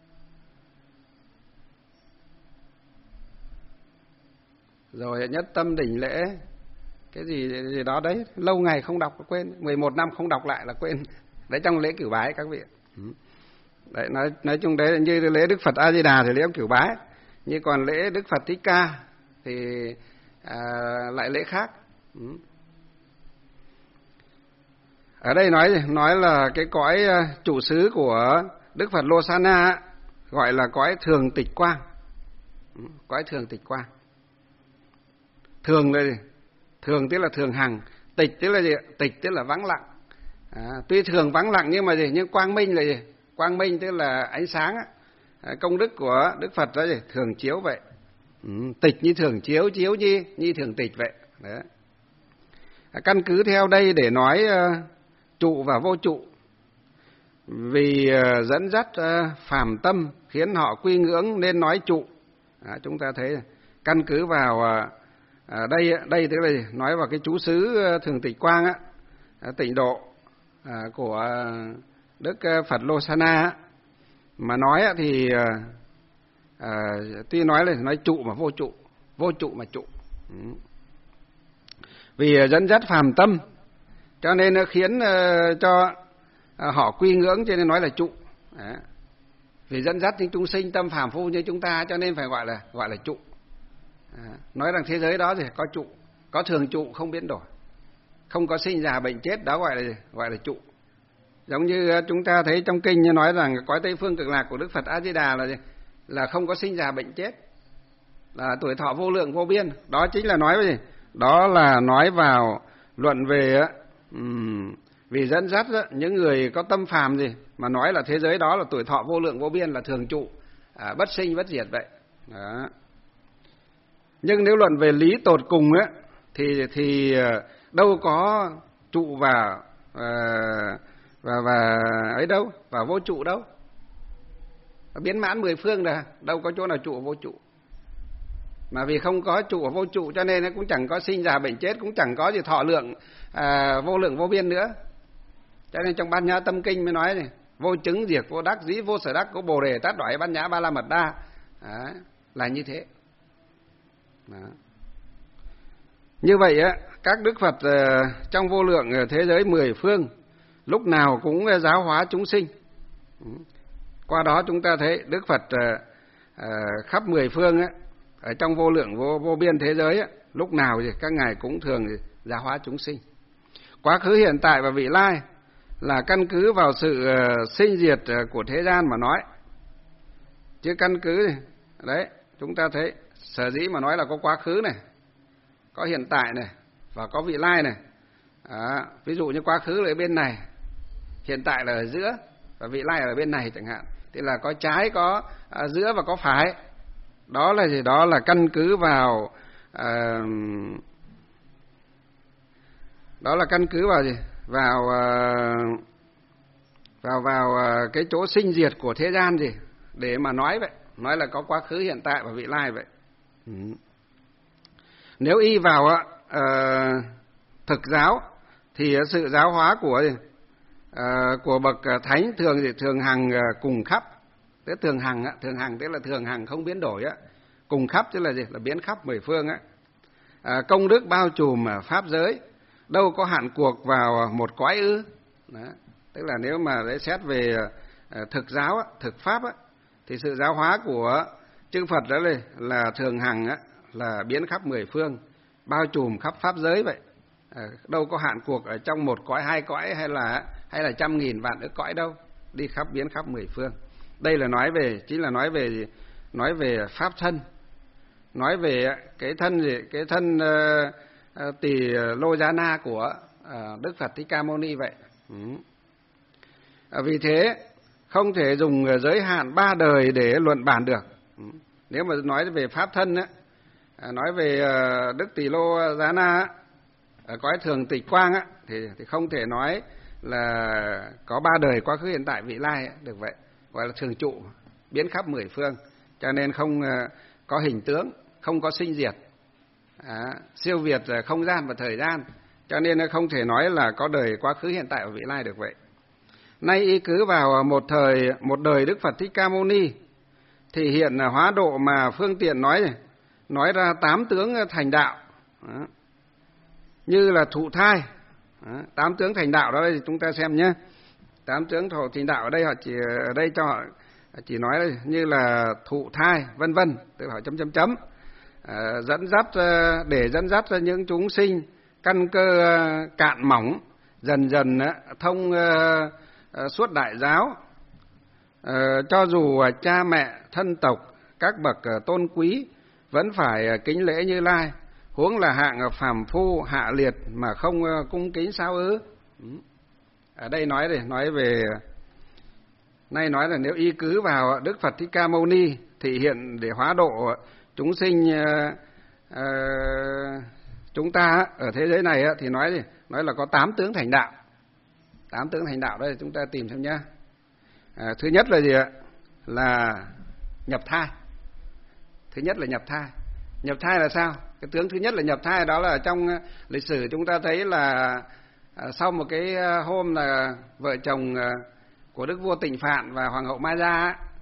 Rồi nhất tâm đỉnh lễ cái gì đó đấy, lâu ngày không đọc quên, 11 năm không đọc lại là quên. Đấy trong lễ Cửu Bái các vị. Đấy nói chung đấy, như lễ Đức Phật A Di Đà thì lễ Cửu Bái, như còn lễ Đức Phật Thích Ca thì lại lễ khác. Ở đây nói là cái cõi trụ xứ của Đức Phật Lô Sa Na gọi là cõi Thường Tịch Quang. Cõi Thường Tịch Quang. Thường là gì? Thường tức là thường hằng, tịch tức là gì? Tịch tức là vắng lặng. Tuy thường vắng lặng nhưng mà gì? Nhưng quang minh là gì? Quang minh tức là ánh sáng. Công đức của Đức Phật đó gì? Thường chiếu vậy. Tịch như thường chiếu, chiếu như thường tịch vậy. Đấy. Căn cứ theo đây để nói trụ và vô trụ, vì dẫn dắt phàm tâm khiến họ quy ngưỡng nên nói trụ. Chúng ta thấy căn cứ vào đây tức là nói vào cái chú xứ Thường Tịch Quang tịnh độ của Đức Phật Lô Sa Na, Mà nói thì tuy nói là nói trụ mà vô trụ mà trụ. Vì dẫn dắt phàm tâm cho nên nó khiến cho họ quy ngưỡng, cho nên nói là trụ. Vì dẫn dắt những chúng sinh tâm phàm phu như chúng ta cho nên phải gọi là trụ. Nói rằng thế giới đó thì có trụ, có thường trụ không biến đổi, không có sinh già bệnh chết, đó gọi là trụ. Giống như chúng ta thấy trong kinh như nói rằng cõi Tây Phương Cực Lạc của Đức Phật A Di Đà là không có sinh già bệnh chết, là tuổi thọ vô lượng vô biên. Đó chính là nói gì? Đó là nói vào luận về vì dẫn dắt những người có tâm phàm gì mà nói là thế giới đó là tuổi thọ vô lượng vô biên, là thường trụ, bất sinh bất diệt vậy. Đó. Nhưng nếu luận về lý tột cùng thì đâu có trụ và ấy đâu, và vô trụ đâu. Biến mãn mười phương là đâu có chỗ nào trụ vô trụ. Mà vì không có trụ và vô trụ cho nên nó cũng chẳng có sinh già bệnh chết, cũng chẳng có gì thọ lượng vô lượng vô biên nữa. Cho nên trong Bát Nhã Tâm Kinh mới nói này, vô chứng diệt vô đắc, dĩ vô sở đắc, có bồ đề tát đoại bát nhã ba la mật đa. Là như thế. Đó. Như vậy các Đức Phật trong vô lượng thế giới mười phương lúc nào cũng giáo hóa chúng sinh. Qua đó chúng ta thấy Đức Phật khắp mười phương ở trong vô lượng vô biên thế giới lúc nào thì các ngài cũng thường giáo hóa chúng sinh. Quá khứ, hiện tại và vị lai là căn cứ vào sự sinh diệt của thế gian mà nói. Chứ căn cứ đấy, chúng ta thấy sở dĩ mà nói là có quá khứ này, có hiện tại này và có vị lai này. Ví dụ như quá khứ là ở bên này, hiện tại là ở giữa và vị lai là ở bên này chẳng hạn. Thì là có trái, có giữa và có phải. Đó là gì? Đó là căn cứ vào đó là căn cứ vào gì? Vào cái chỗ sinh diệt của thế gian gì để mà nói vậy, nói là có quá khứ, hiện tại và vị lai vậy. Nếu y vào thực giáo thì sự giáo hóa của bậc thánh thường hằng cùng khắp. Thế thường hằng tức là thường hằng không biến đổi cùng khắp tức là gì? Là biến khắp mười phương công đức bao trùm pháp giới, đâu có hạn cuộc vào một cõi ư. Tức là nếu mà để xét về thực giáo thực pháp thì sự giáo hóa của chư Phật đó là thường hằng là biến khắp mười phương, bao trùm khắp pháp giới vậy. Đâu có hạn cuộc ở trong một cõi, hai cõi hay là trăm nghìn vạn ức cõi đâu, đi khắp biến khắp mười phương. Đây là chính là nói về pháp thân, nói về cái thân Tỳ Lô Giá Na của Đức Phật Thích Ca Mâu Ni vậy. Vì thế không thể dùng giới hạn 3 đời để luận bàn được. Nếu mà nói về pháp thân nói về Đức Tỳ Lô Giá Na ở cõi thường tịch quang thì không thể nói là có 3 đời quá khứ, hiện tại, vị lai được vậy, gọi là thường trụ, biến khắp mười phương, cho nên không có hình tướng, không có sinh diệt, siêu việt không gian và thời gian, cho nên nó không thể nói là có đời quá khứ, hiện tại và vị lai được vậy. Nay y cứ vào một đời Đức Phật Thích Ca Mâu Ni thì hiện hóa độ mà phương tiện nói ra 8 tướng thành đạo. Như là thụ thai, 8 tướng thành đạo đó đây chúng ta xem nhé. 8 tướng thành đạo ở đây ở đây cho họ chỉ nói như là thụ thai vân vân, tức là chấm để dẫn dắt ra những chúng sinh căn cơ cạn mỏng dần dần thông suốt đại giáo. Cho dù cha mẹ thân tộc các bậc tôn quý vẫn phải kính lễ Như Lai, huống là hạng phàm phu hạ liệt mà không cung kính sao ư? Ở đây nói nói là nếu y cứ vào Đức Phật Thích Ca Mâu Ni thì hiện để hóa độ chúng sinh chúng ta ở thế giới này thì nói là có 8 tướng thành đạo. 8 tướng thành đạo đây chúng ta tìm xem nhá. Thứ nhất là gì ạ? Là nhập thai. Thứ nhất là nhập thai. Nhập thai là sao? Cái tướng thứ nhất là nhập thai, đó là trong lịch sử chúng ta thấy là sau một cái hôm là vợ chồng của Đức Vua Tịnh Phạn và Hoàng hậu Maya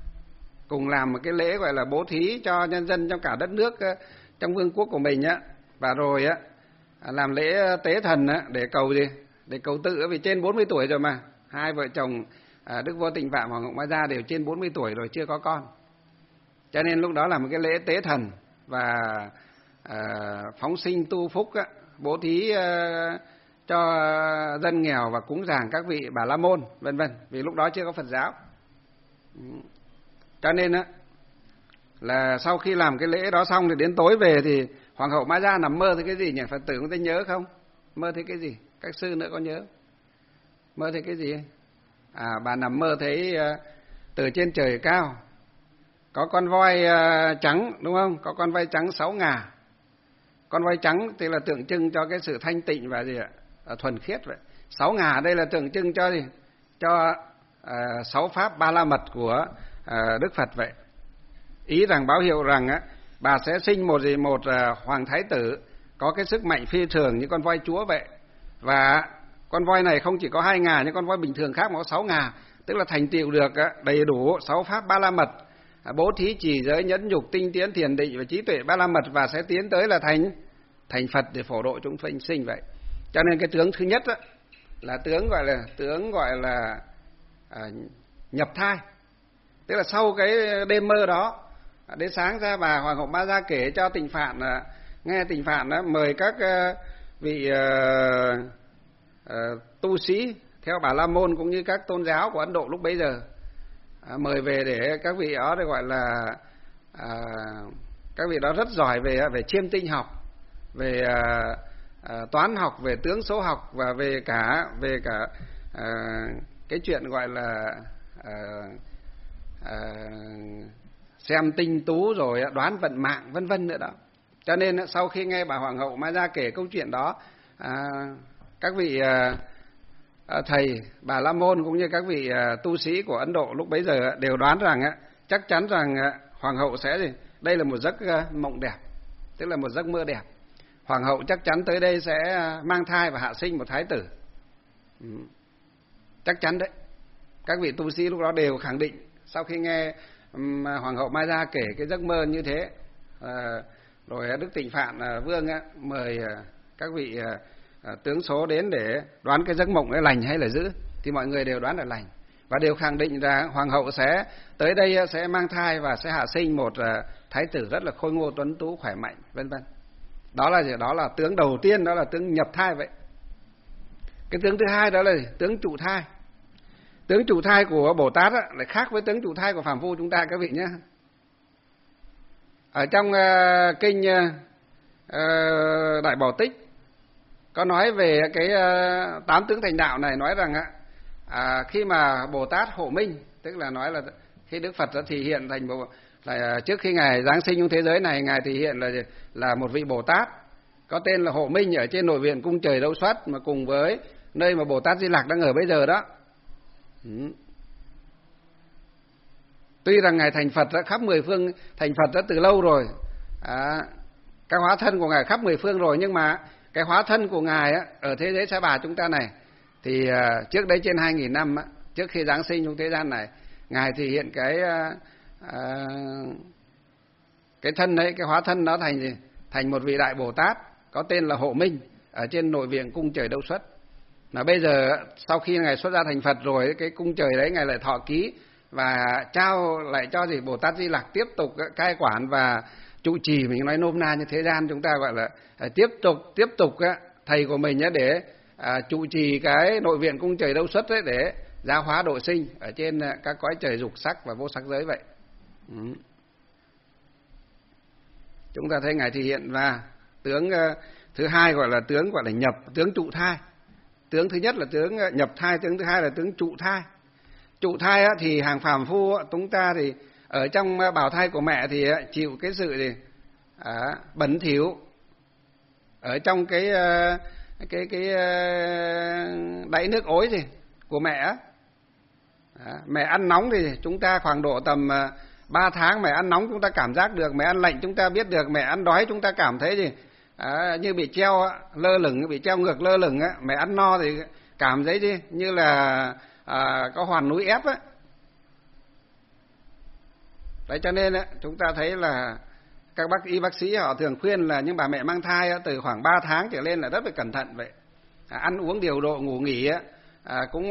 cùng làm một cái lễ gọi là bố thí cho nhân dân trong cả đất nước, trong vương quốc của mình á, và rồi á làm lễ tế thần á, để cầu gì? Để cầu tự, vì trên 40 tuổi rồi mà. Hai vợ chồng Đức Vua Tịnh Phạm Hoàng hậu Mai Gia đều trên 40 tuổi rồi, chưa có con. Cho nên lúc đó là một cái lễ tế thần và phóng sinh tu phúc á, bố thí cho dân nghèo và cúng dường các vị Bà La Môn, vân vân. Vì lúc đó chưa có Phật giáo. Cho nên á là sau khi làm cái lễ đó xong thì đến tối về thì Hoàng hậu Mai Gia nằm mơ thấy cái gì nhỉ? Phật tử có thấy nhớ không? Mơ thấy cái gì? Các sư nữa có nhớ? Mơ thấy cái gì? Bà nằm mơ thấy từ trên trời cao có con voi trắng, đúng không? Có con voi trắng 6 ngà. Con voi trắng thì là tượng trưng cho cái sự thanh tịnh và gì ạ? Thuần khiết vậy. 6 ngà đây là tượng trưng cho gì? Cho 6 pháp ba la mật của Đức Phật vậy. Ý rằng báo hiệu rằng á, bà sẽ sinh một hoàng thái tử có cái sức mạnh phi thường như con voi chúa vậy. Và con voi này không chỉ có 2 ngà như con voi bình thường khác mà có 6 ngà, tức là thành tựu được đầy đủ 6 pháp ba la mật, bố thí trì giới nhẫn nhục tinh tiến thiền định và trí tuệ ba la mật, và sẽ tiến tới là thành Phật để phổ độ chúng sinh vậy. Cho nên cái tướng thứ nhất đó, là tướng gọi là nhập thai. Tức là sau cái đêm mơ đó, đến sáng ra bà Hoàng hậu Mai Gia kể cho Tịnh Phạn nghe. Tịnh Phạn mời các vị tu sĩ theo Bà La Môn cũng như các tôn giáo của Ấn Độ lúc bấy giờ, mời về để các vị đó gọi là các vị đó rất giỏi về chiêm tinh học, về toán học, về tướng số học và về cả cái chuyện gọi là xem tinh tú rồi đoán vận mạng vân vân nữa đó. Cho nên sau khi nghe bà Hoàng hậu Mai Gia kể câu chuyện đó, các vị thầy Bà La Môn cũng như các vị tu sĩ của Ấn Độ lúc bấy giờ đều đoán rằng chắc chắn rằng Hoàng hậu sẽ gì? Đây là một giấc mộng đẹp, tức là một giấc mơ đẹp. Hoàng hậu chắc chắn tới đây sẽ mang thai và hạ sinh một thái tử. Chắc chắn đấy. Các vị tu sĩ lúc đó đều khẳng định. Sau khi nghe Hoàng hậu Mai Gia kể cái giấc mơ như thế, rồi Đức Tịnh Phạn Vương mời các vị tướng số đến để đoán cái giấc mộng ấy lành hay là dữ, thì mọi người đều đoán là lành và đều khẳng định rằng Hoàng hậu sẽ tới đây sẽ mang thai và sẽ hạ sinh một thái tử rất là khôi ngô tuấn tú khỏe mạnh vân vân. Đó là tướng đầu tiên, đó là tướng nhập thai vậy. Cái tướng thứ hai đó là tướng trụ thai. Tướng trụ thai của Bồ Tát lại khác với tướng trụ thai của phàm phu chúng ta các vị nhé. Ở trong kinh Đại Bảo Tích có nói về cái 8 tướng thành đạo này, nói rằng khi mà Bồ Tát hộ minh, tức là nói là khi Đức Phật đã thể hiện thành là trước khi ngài giáng sinh trong thế giới này, ngài thể hiện là một vị Bồ Tát có tên là Hộ Minh ở trên nội viện cung trời Đâu Xuất, mà cùng với nơi mà Bồ Tát Di Lặc đang ở bây giờ đó. Tuy rằng ngài thành Phật đã khắp 10 phương, thành Phật đã từ lâu rồi, các hóa thân của ngài khắp 10 phương rồi, nhưng mà cái hóa thân của ngài ở thế giới Sa Bà chúng ta này thì trước đấy trên 2000 năm trước khi giáng sinh trong thế gian này, ngài thể hiện cái thân đấy, cái hóa thân đó thành gì? Thành một vị đại Bồ Tát có tên là Hộ Minh ở trên nội viện cung trời Đâu Xuất. Mà bây giờ sau khi ngài xuất gia thành Phật rồi, cái cung trời đấy ngài lại thọ ký và trao lại cho gì? Bồ Tát Di Lặc tiếp tục cai quản và trụ trì, mình nói nôm na như thế gian chúng ta gọi là tiếp tục thầy của mình để trụ trì cái nội viện cung trời Đâu Xuất đấy, để giáo hóa độ sinh ở trên các cõi trời dục sắc và vô sắc giới vậy. Chúng ta thấy ngài thể hiện. Và tướng thứ hai gọi là nhập, tướng trụ thai. Tướng thứ nhất là tướng nhập thai, tướng thứ hai là tướng trụ thai. Trụ thai thì hàng phàm phu chúng ta thì ở trong bào thai của mẹ thì chịu cái sự gì bẩn thỉu ở trong cái đáy nước ối gì của mẹ. Mẹ ăn nóng thì chúng ta khoảng độ tầm 3 tháng mẹ ăn nóng chúng ta cảm giác được, mẹ ăn lạnh chúng ta biết được, mẹ ăn đói chúng ta cảm thấy gì như bị treo lơ lửng, bị treo ngược lơ lửng mẹ ăn no thì cảm thấy gì như là có hoàn núi ép Đấy cho nên chúng ta thấy là các bác sĩ họ thường khuyên là những bà mẹ mang thai từ khoảng 3 tháng trở lên là rất phải cẩn thận vậy. Ăn uống điều độ, ngủ nghỉ cũng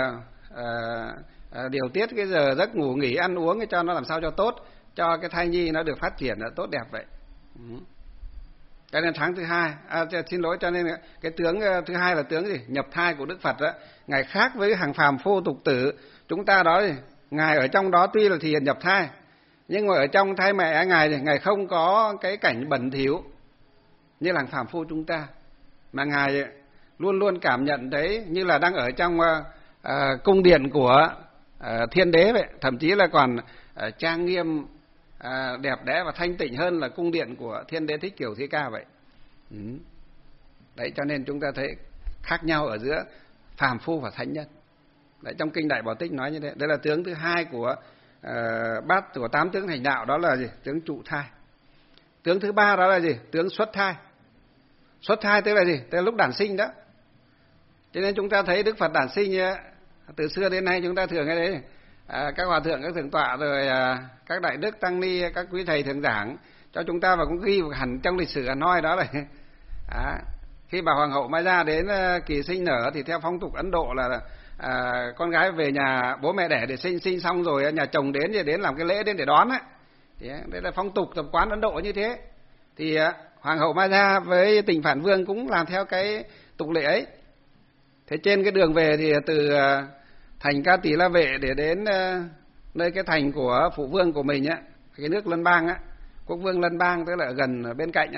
điều tiết cái giờ giấc ngủ nghỉ, ăn uống cho nó làm sao cho tốt, cho cái thai nhi nó được phát triển tốt đẹp vậy. Cho nên tháng thứ hai, xin lỗi, cho nên cái tướng thứ hai là tướng gì? Nhập thai của Đức Phật đó. Ngài khác với hàng phàm phu tục tử chúng ta đó, thì Ngài ở trong đó tuy là thì nhập thai, nhưng mà ở trong thai mẹ Ngài không có cái cảnh bẩn thỉu như là hàng phàm phu chúng ta, mà Ngài luôn luôn cảm nhận thấy như là đang ở trong cung điện của thiên đế vậy, thậm chí là còn trang nghiêm, đẹp đẽ và thanh tịnh hơn là cung điện của thiên đế Thích Kiều Thi Ca vậy. Đấy cho nên chúng ta thấy khác nhau ở giữa phàm phu và thánh nhân. Đấy, trong kinh Đại Bảo Tích nói như thế. Đây là tướng thứ hai của bát của 8 tướng hành đạo, đó là gì? Tướng trụ thai. Tướng thứ ba đó là gì? Tướng xuất thai. Xuất thai tức là gì? Tức là lúc đản sinh đó. Cho nên chúng ta thấy Đức Phật đản sinh từ xưa đến nay chúng ta thường cái đấy, các hòa thượng, các thượng tọa rồi các đại đức tăng ni, các quý thầy thường giảng cho chúng ta, và cũng ghi hẳn trong lịch sử Hà Nội đó là khi bà hoàng hậu Mai Gia đến kỳ sinh nở thì theo phong tục Ấn Độ là con gái về nhà bố mẹ đẻ để sinh xong rồi nhà chồng đến làm cái lễ đến để đón ấy. Thì đấy là phong tục tập quán Ấn Độ như thế. Thì hoàng hậu Mai Gia với Tịnh Phạn Vương cũng làm theo cái tục lệ ấy. Thế trên cái đường về thì từ thành Ca Tỳ La Vệ để đến nơi cái thành của phụ vương của mình cái nước Lân Bang quốc vương Lân Bang, tức là ở gần bên cạnh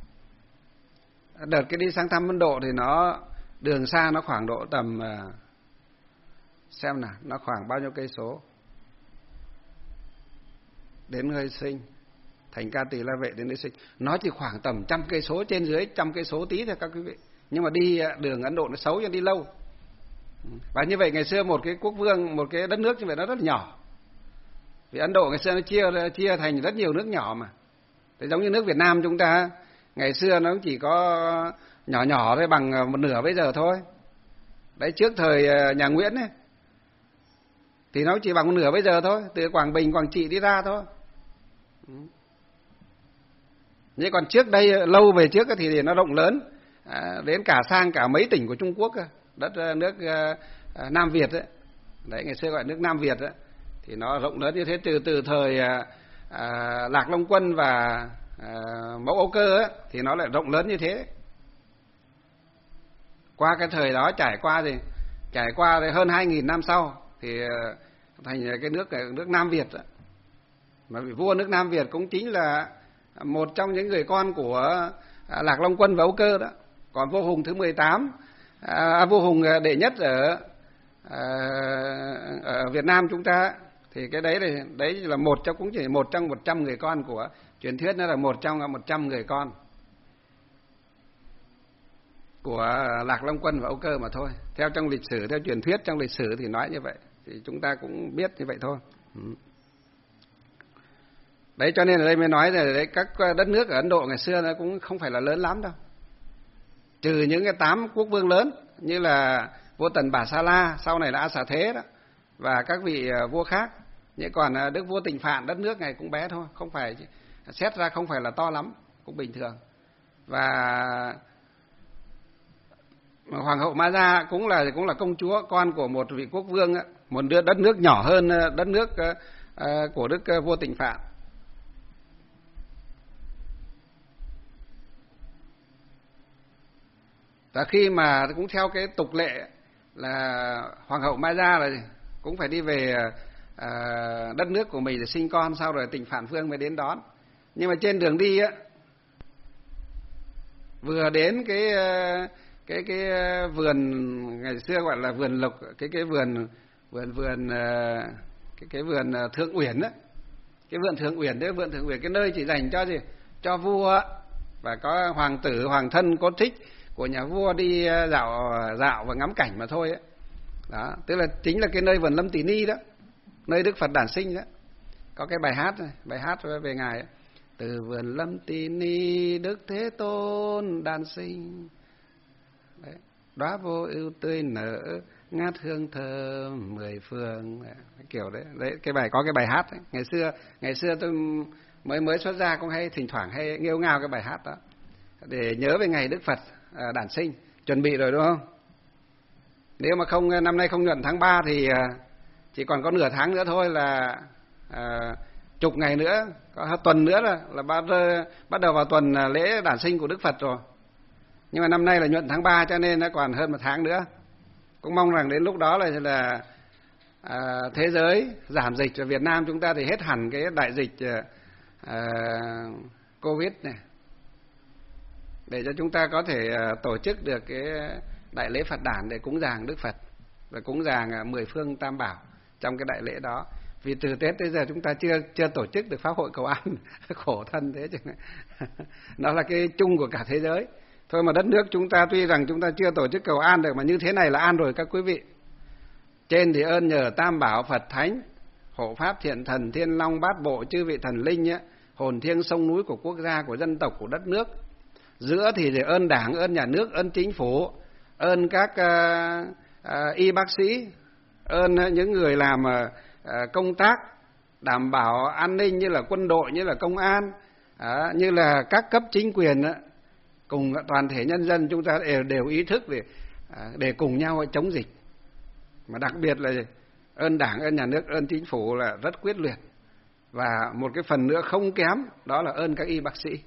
đợt cái đi sang thăm Ấn Độ thì nó đường xa nó khoảng độ tầm xem nào, nó khoảng bao nhiêu cây số đến nơi sinh, thành Ca Tỳ La Vệ đến nơi sinh, nó chỉ khoảng tầm 100 cây số, trên dưới 100 cây số tí thôi các quý vị. Nhưng mà đi đường Ấn Độ nó xấu cho đi lâu. Và như vậy ngày xưa một cái quốc vương, một cái đất nước như vậy nó rất nhỏ. Vì Ấn Độ ngày xưa nó chia thành rất nhiều nước nhỏ mà. Thế giống như nước Việt Nam chúng ta ngày xưa nó chỉ có nhỏ nhỏ thôi, bằng một nửa bây giờ thôi. Đấy, trước thời nhà Nguyễn ấy thì nó chỉ bằng một nửa bây giờ thôi, từ Quảng Bình, Quảng Trị đi ra thôi. Nhưng còn trước đây, lâu về trước thì nó rộng lớn, đến sang cả mấy tỉnh của Trung Quốc, đất nước Nam Việt ấy. Đấy, ngày xưa gọi nước Nam Việt ấy, thì nó rộng lớn như thế từ thời Lạc Long Quân và Mẫu Âu Cơ ấy, thì nó lại rộng lớn như thế. Qua cái thời đó trải qua thì hơn 2.000 năm sau thì thành cái nước Nam Việt ấy. Mà vị vua nước Nam Việt cũng chính là một trong những người con của Lạc Long Quân và Âu Cơ đó. Còn vua Hùng thứ 18, vua Hùng đệ nhất ở Việt Nam chúng ta, thì cái đấy là cũng chỉ một trong 100 người con của truyền thuyết, nó là một trong 100 người con của Lạc Long Quân và Âu Cơ mà thôi. Theo trong lịch sử, theo truyền thuyết trong lịch sử thì nói như vậy, thì chúng ta cũng biết như vậy thôi. Đấy cho nên ở đây mới nói là đấy, các đất nước ở Ấn Độ ngày xưa nó cũng không phải là lớn lắm đâu. Trừ những cái 8 quốc vương lớn như là vua Tần Bà Sa La, sau này là A Xà Thế đó, và các vị vua khác. Nhưng còn Đức vua Tịnh Phạn, đất nước này cũng bé thôi, không phải xét ra không phải là to lắm, cũng bình thường. Và hoàng hậu Ma Gia cũng là công chúa, con của một vị quốc vương, một đất nước nhỏ hơn đất nước của Đức vua Tịnh Phạn. Và khi mà cũng theo cái tục lệ là hoàng hậu Mai Gia là cũng phải đi về đất nước của mình để sinh con, sau rồi Tịnh Phạn Vương mới đến đón. Nhưng mà trên đường đi vừa đến cái vườn ngày xưa gọi là vườn lộc, cái vườn Thượng Uyển á, cái vườn Thượng Uyển đấy, vườn Thượng Uyển cái nơi chỉ dành cho gì, cho vua và có hoàng tử, hoàng thân có thích của nhà vua đi dạo và ngắm cảnh mà thôi ấy. Đó, tức là chính là cái nơi vườn Lâm Tỳ Ni đó, nơi Đức Phật đản sinh đó. Có cái bài hát về ngài ấy. Từ vườn Lâm Tỳ Ni Đức Thế Tôn đản sinh. Đấy, đóa vô ưu tươi nở ngát hương thơm mười phương, kiểu đấy. Đấy cái bài, có cái bài hát đấy. Ngày xưa tôi mới xuất gia cũng hay thỉnh thoảng hay nghêu ngao cái bài hát đó để nhớ về ngày Đức Phật đản sinh. Chuẩn bị rồi đúng không? Nếu mà không, năm nay không nhuận tháng 3 thì chỉ còn có nửa tháng nữa thôi là chục ngày nữa, có tuần nữa là bắt đầu vào tuần lễ đản sinh của Đức Phật rồi. Nhưng mà năm nay là nhuận tháng 3 cho nên nó còn hơn một tháng nữa. Cũng mong rằng đến lúc đó là thế giới giảm dịch, và Việt Nam chúng ta thì hết hẳn cái đại dịch Covid này, để cho chúng ta có thể tổ chức được cái đại lễ Phật đản để cúng dường Đức Phật và cúng dường 10 phương Tam Bảo trong cái đại lễ đó. Vì từ Tết tới giờ chúng ta chưa tổ chức được pháp hội cầu an, khổ thân thế chứ. Nó là cái chung của cả thế giới. Thôi mà đất nước chúng ta tuy rằng chúng ta chưa tổ chức cầu an được, mà như thế này là an rồi các quý vị. Trên thì ơn nhờ Tam Bảo Phật Thánh, hộ pháp thiện thần, thiên long bát bộ, chư vị thần linh ấy, hồn thiêng sông núi của quốc gia, của dân tộc, của đất nước. Giữa thì để ơn Đảng, ơn nhà nước, ơn chính phủ, ơn các y bác sĩ, ơn những người làm công tác đảm bảo an ninh như là quân đội, như là công an, như là các cấp chính quyền, cùng toàn thể nhân dân chúng ta đều ý thức để cùng nhau chống dịch. Mà đặc biệt là ơn Đảng, ơn nhà nước, ơn chính phủ là rất quyết liệt. Và một cái phần nữa không kém, đó là ơn các y bác sĩ,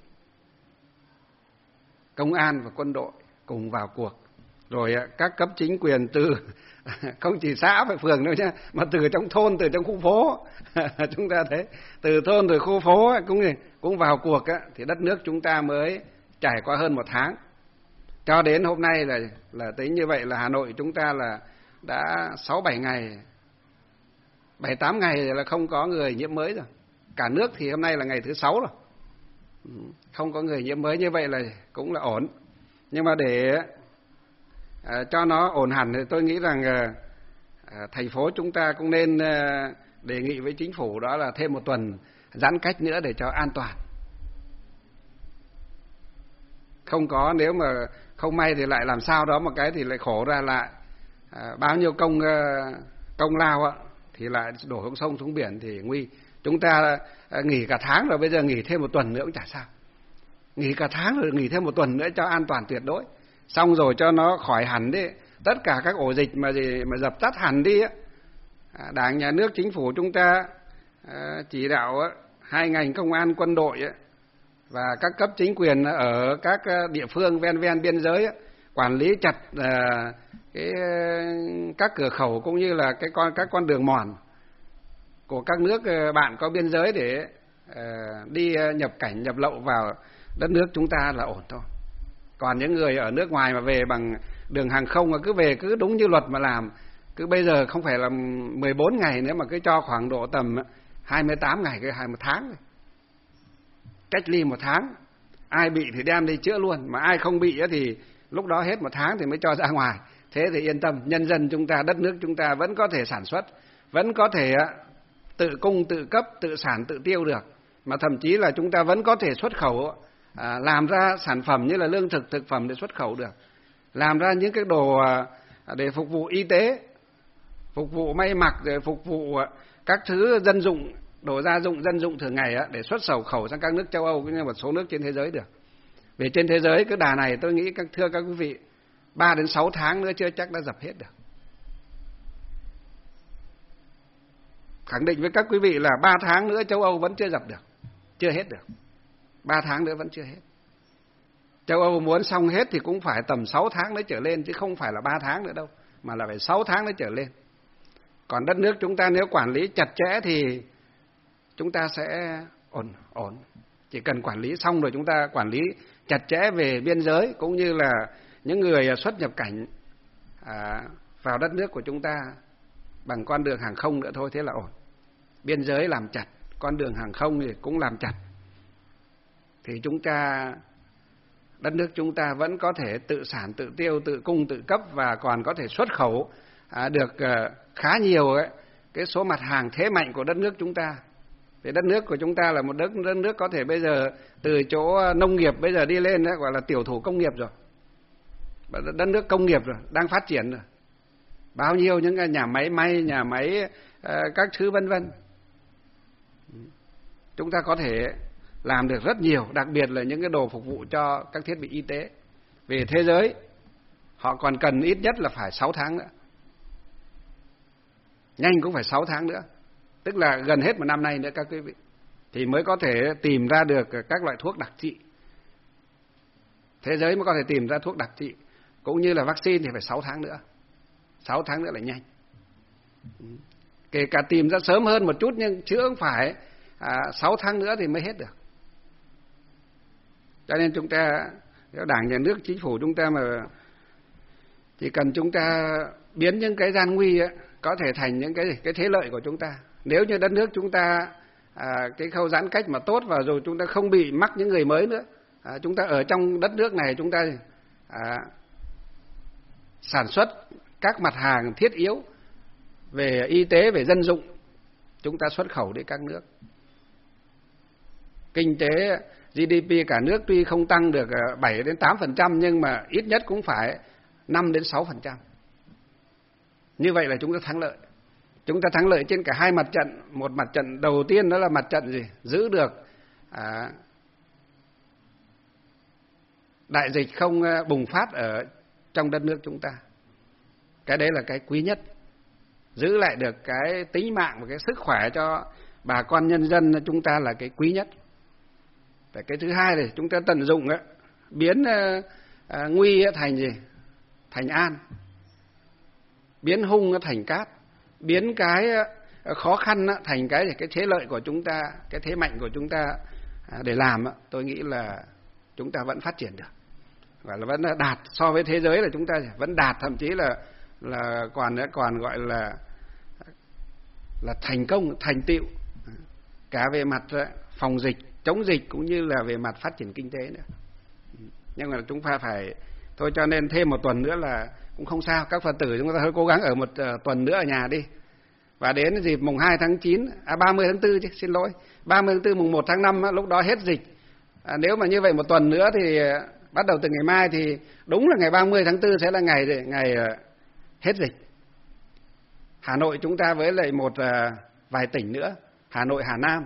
công an và quân đội cùng vào cuộc. Rồi các cấp chính quyền từ không chỉ xã và phường đâu nhá, mà từ trong thôn, từ trong khu phố chúng ta thấy từ thôn, từ khu phố cũng vào cuộc thì đất nước chúng ta mới trải qua hơn một tháng. Cho đến hôm nay là tính như vậy là Hà Nội chúng ta là đã 6-7 ngày, 7-8 ngày là không có người nhiễm mới rồi. Cả nước thì hôm nay là ngày thứ 6 rồi, không có người nhiễm mới, như vậy là cũng là ổn. Nhưng mà để cho nó ổn hẳn thì tôi nghĩ rằng thành phố chúng ta cũng nên đề nghị với chính phủ đó là thêm một tuần giãn cách nữa để cho an toàn. Không có, nếu mà không may thì lại làm sao đó một cái thì lại khổ ra lại. Bao nhiêu công lao thì lại đổ xuống sông xuống biển thì nguy. Chúng ta nghỉ cả tháng rồi, bây giờ nghỉ thêm một tuần nữa cũng chả sao. Nghỉ cả tháng rồi nghỉ thêm một tuần nữa cho an toàn tuyệt đối. Xong rồi cho nó khỏi hẳn đi, tất cả các ổ dịch mà dập tắt hẳn đi Đảng, nhà nước, chính phủ chúng ta chỉ đạo hai ngành công an, quân đội và các cấp chính quyền ở các địa phương ven biên giới quản lý chặt các cửa khẩu cũng như là các con đường mòn của các nước bạn có biên giới để đi nhập cảnh, nhập lậu vào đất nước chúng ta là ổn thôi. Còn những người ở nước ngoài mà về bằng đường hàng không mà cứ về cứ đúng như luật mà làm, cứ bây giờ không phải là 14 ngày nữa mà cứ cho khoảng độ tầm 28 ngày, cứ một tháng, cách ly một tháng, ai bị thì đem đi chữa luôn, mà ai không bị thì lúc đó hết một tháng thì mới cho ra ngoài. Thế thì yên tâm, nhân dân chúng ta, đất nước chúng ta vẫn có thể sản xuất, vẫn có thể tự cung, tự cấp, tự sản, tự tiêu được, mà thậm chí là chúng ta vẫn có thể xuất khẩu, làm ra sản phẩm như là lương thực, thực phẩm để xuất khẩu được, làm ra những cái đồ để phục vụ y tế, phục vụ may mặc, để phục vụ các thứ dân dụng, đồ gia dụng dân dụng thường ngày để xuất khẩu sang các nước châu Âu cũng như một số nước trên thế giới được. Vì trên thế giới cái đà này tôi nghĩ thưa các quý vị, 3 đến 6 tháng nữa chưa chắc đã dập hết được. Khẳng định với các quý vị là 3 tháng nữa châu Âu vẫn chưa dập được, chưa hết được. 3 tháng nữa vẫn chưa hết. Châu Âu muốn xong hết thì cũng phải tầm 6 tháng nữa trở lên, chứ không phải là 3 tháng nữa đâu, mà là phải 6 tháng nữa trở lên. Còn đất nước chúng ta nếu quản lý chặt chẽ thì chúng ta sẽ ổn. Chỉ cần quản lý xong rồi chúng ta quản lý chặt chẽ về biên giới cũng như là những người xuất nhập cảnh vào đất nước của chúng ta bằng con đường hàng không nữa thôi, thế là ổn. Biên giới làm chặt, con đường hàng không thì cũng làm chặt. Thì đất nước chúng ta vẫn có thể tự sản, tự tiêu, tự cung, tự cấp và còn có thể xuất khẩu được khá nhiều cái số mặt hàng thế mạnh của đất nước chúng ta. Thì đất nước của chúng ta là một đất nước có thể bây giờ từ chỗ nông nghiệp bây giờ đi lên gọi là tiểu thủ công nghiệp rồi. Đất nước công nghiệp rồi, đang phát triển rồi. bao nhiêu những cái nhà máy may, nhà máy các thứ vân vân. Chúng ta có thể làm được rất nhiều, đặc biệt là những cái đồ phục vụ cho các thiết bị y tế. Về thế giới, họ còn cần ít nhất là phải 6 tháng nữa. Nhanh cũng phải 6 tháng nữa. Tức là gần hết một năm nay nữa các quý vị. Thì mới có thể tìm ra được các loại thuốc đặc trị. Thế giới mới có thể tìm ra thuốc đặc trị. Cũng như là vaccine thì phải 6 tháng nữa. 6 tháng nữa là nhanh. Kể cả tìm ra sớm hơn một chút nhưng chữa không phải 6 tháng nữa thì mới hết được. Cho nên chúng ta, Đảng, Nhà nước, Chính phủ chúng ta mà chỉ cần chúng ta biến những cái gian nguy ấy, có thể thành những cái thế lợi của chúng ta. Nếu như đất nước chúng ta cái khâu giãn cách mà tốt và rồi chúng ta không bị mắc những người mới nữa, chúng ta ở trong đất nước này chúng ta sản xuất các mặt hàng thiết yếu về y tế, về dân dụng, chúng ta xuất khẩu đi các nước. Kinh tế GDP cả nước tuy không tăng được 7 đến 8% nhưng mà ít nhất cũng phải 5 đến 6%. Như vậy là chúng ta thắng lợi. Chúng ta thắng lợi trên cả hai mặt trận. Một mặt trận đầu tiên đó là mặt trận gì? Giữ được đại dịch không bùng phát ở trong đất nước chúng ta. Cái đấy là cái quý nhất. Giữ lại được cái tính mạng và cái sức khỏe cho bà con nhân dân chúng ta là cái quý nhất. Và cái thứ hai là chúng ta tận dụng biến nguy thành gì? Thành an. Biến hung thành cát. Biến cái khó khăn thành cái thế lợi của chúng ta, cái thế mạnh của chúng ta để làm. Tôi nghĩ là chúng ta vẫn phát triển được. Và là vẫn đạt so với thế giới là chúng ta vẫn đạt, thậm chí là còn gọi là thành công, thành tựu cả về mặt phòng dịch, chống dịch cũng như là về mặt phát triển kinh tế nữa. Nhưng mà chúng ta phải thôi, cho nên thêm một tuần nữa là cũng không sao. Các Phật tử chúng ta hơi cố gắng ở một tuần nữa ở nhà đi. Và đến dịp mùng 2 tháng 9, 30 tháng 4 chứ, xin lỗi, 30 tháng 4, mùng 1 tháng 5 lúc đó hết dịch. Nếu mà như vậy một tuần nữa thì bắt đầu từ ngày mai thì đúng là ngày 30 tháng 4 sẽ là ngày hết dịch. Hà Nội chúng ta với lại một vài tỉnh nữa, Hà Nội, Hà Nam.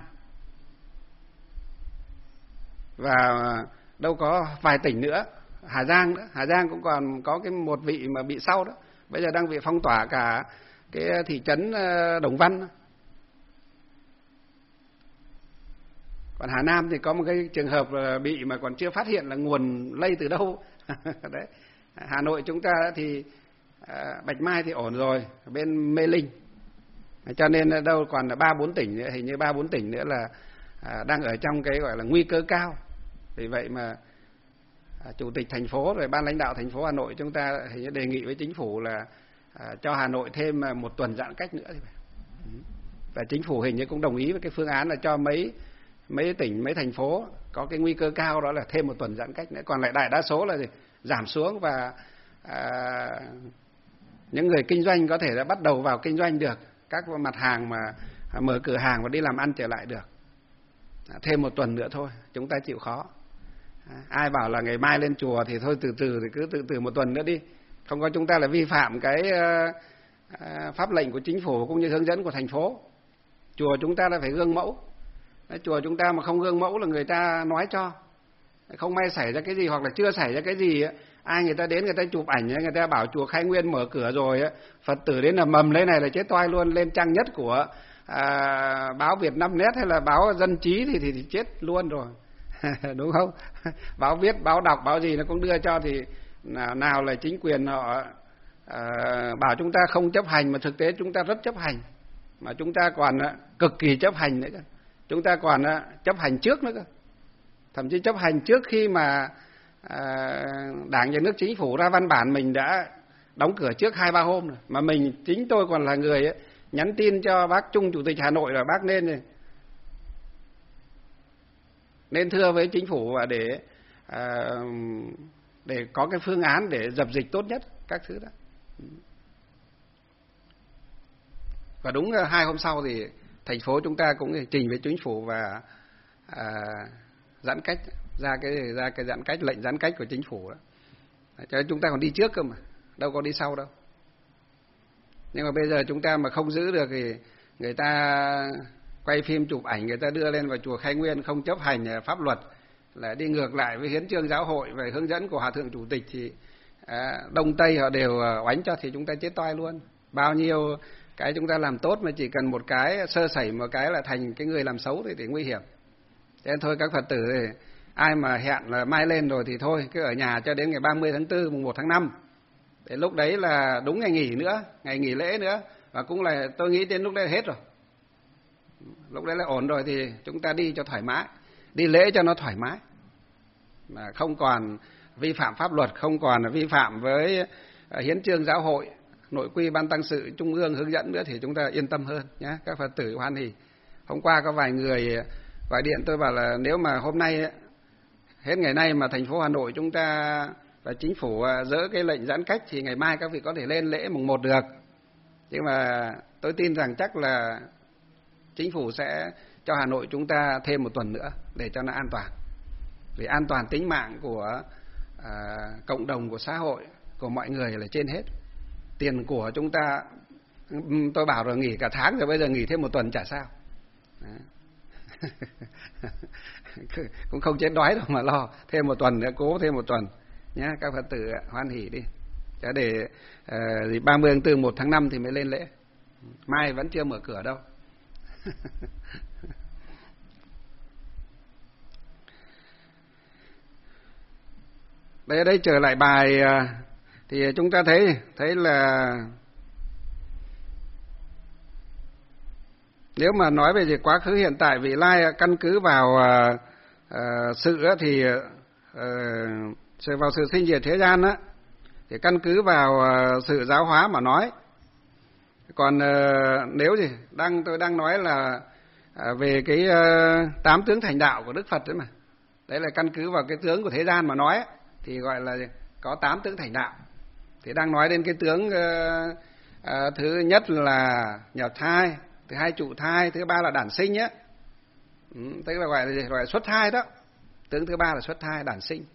Và đâu có vài tỉnh nữa, Hà Giang nữa, Hà Giang cũng còn có cái một vị mà bị sau đó. Bây giờ đang bị phong tỏa cả cái thị trấn Đồng Văn. Còn Hà Nam thì có một cái trường hợp bị mà còn chưa phát hiện là nguồn lây từ đâu. Đấy. Hà Nội chúng ta thì Bạch Mai thì ổn rồi, bên Mê Linh. Cho nên đâu còn là 3-4 tỉnh nữa, hình như 3-4 tỉnh nữa là đang ở trong cái gọi là nguy cơ cao. Vì vậy mà Chủ tịch thành phố rồi ban lãnh đạo thành phố Hà Nội chúng ta hình như đề nghị với chính phủ là cho Hà Nội thêm một tuần giãn cách nữa. Và chính phủ hình như cũng đồng ý với cái phương án là cho mấy tỉnh, mấy thành phố có cái nguy cơ cao đó là thêm một tuần giãn cách nữa. Còn lại đại đa số là giảm xuống và những người kinh doanh có thể đã bắt đầu vào kinh doanh được, các mặt hàng mà mở cửa hàng và đi làm ăn trở lại được. Thêm một tuần nữa thôi, chúng ta chịu khó. Ai bảo là ngày mai lên chùa thì thôi, từ từ thì cứ từ một tuần nữa đi. Không có chúng ta là vi phạm cái pháp lệnh của chính phủ cũng như hướng dẫn của thành phố. Chùa chúng ta là phải gương mẫu. Chùa chúng ta mà không gương mẫu là người ta nói cho. Không may xảy ra cái gì hoặc là chưa xảy ra cái gì, ai người ta đến người ta chụp ảnh, người ta bảo chùa Khai Nguyên mở cửa rồi, Phật tử đến là mầm lấy này là chết toai luôn, lên trang nhất của báo Việt Nam Net hay là báo Dân Trí thì chết luôn rồi. Đúng không? Báo viết, báo đọc, báo gì nó cũng đưa cho, thì nào là chính quyền họ bảo chúng ta không chấp hành mà thực tế chúng ta rất chấp hành, mà chúng ta còn cực kỳ chấp hành nữa cơ. Chúng ta còn chấp hành trước nữa cơ, thậm chí chấp hành trước khi mà Đảng, Nhà nước, Chính phủ ra văn bản mình đã đóng cửa trước 2-3 hôm rồi. Mà chính tôi còn là người nhắn tin cho bác Trung, Chủ tịch Hà Nội là bác nên thưa với chính phủ và để có cái phương án để dập dịch tốt nhất các thứ đó. Và đúng 2 hôm sau thì thành phố chúng ta cũng trình với chính phủ và giãn cách, ra cái giãn cách, lệnh giãn cách của chính phủ đó. Cho nên chúng ta còn đi trước cơ mà, đâu có đi sau đâu. Nhưng mà bây giờ chúng ta mà không giữ được thì người ta quay phim chụp ảnh, người ta đưa lên vào chùa Khai Nguyên không chấp hành pháp luật, là đi ngược lại với hiến chương giáo hội về hướng dẫn của Hòa thượng chủ tịch, thì Đông Tây họ đều oánh cho, thì chúng ta chết toai luôn. Bao nhiêu cái chúng ta làm tốt mà chỉ cần một cái sơ sẩy một cái là thành cái người làm xấu thì nguy hiểm. Thế nên thôi các Phật tử thì ai mà hẹn là mai lên rồi thì thôi cứ ở nhà cho đến ngày 30 tháng 4, mùng 1 tháng 5. Để lúc đấy là đúng ngày nghỉ nữa, ngày nghỉ lễ nữa, và cũng là tôi nghĩ đến lúc đấy là hết rồi. Lúc đấy là ổn rồi thì chúng ta đi cho thoải mái, đi lễ cho nó thoải mái, mà không còn vi phạm pháp luật, không còn vi phạm với hiến chương giáo hội, nội quy ban tăng sự trung ương hướng dẫn nữa, thì chúng ta yên tâm hơn nhé. Các Phật tử hoan hỉ. Hôm qua có vài người gọi điện tôi bảo là nếu mà hôm nay hết ngày nay mà thành phố Hà Nội chúng ta và chính phủ dỡ cái lệnh giãn cách thì ngày mai các vị có thể lên lễ mùng 1 được. Nhưng mà tôi tin rằng chắc là chính phủ sẽ cho Hà Nội chúng ta thêm một tuần nữa để cho nó an toàn. Vì an toàn tính mạng của cộng đồng, của xã hội, của mọi người là trên hết. Tiền của chúng ta, tôi bảo rồi nghỉ cả tháng rồi, bây giờ nghỉ thêm một tuần chả sao. Cũng không chết đói đâu mà lo, thêm một tuần nữa, cố thêm một tuần nhé. Các Phật tử hoan hỉ đi, cho để 30 tháng 4, 1 tháng 5 thì mới lên lễ. Mai vẫn chưa mở cửa đâu. Đây trở lại bài thì chúng ta thấy là nếu mà nói về việc quá khứ, hiện tại, vị lai căn cứ vào sự thì vào sự sinh diệt thế gian á, thì căn cứ vào sự giáo hóa mà nói. Còn nếu gì tôi đang nói là về cái 8 tướng thành đạo của Đức Phật đấy mà. Đấy là căn cứ vào cái tướng của thế gian mà nói, thì gọi là có 8 tướng thành đạo. Thì đang nói đến cái tướng thứ nhất là nhập thai, thứ hai trụ thai, thứ ba là đản sinh á. Tức là gọi là xuất thai đó. Tướng thứ ba là xuất thai, đản sinh.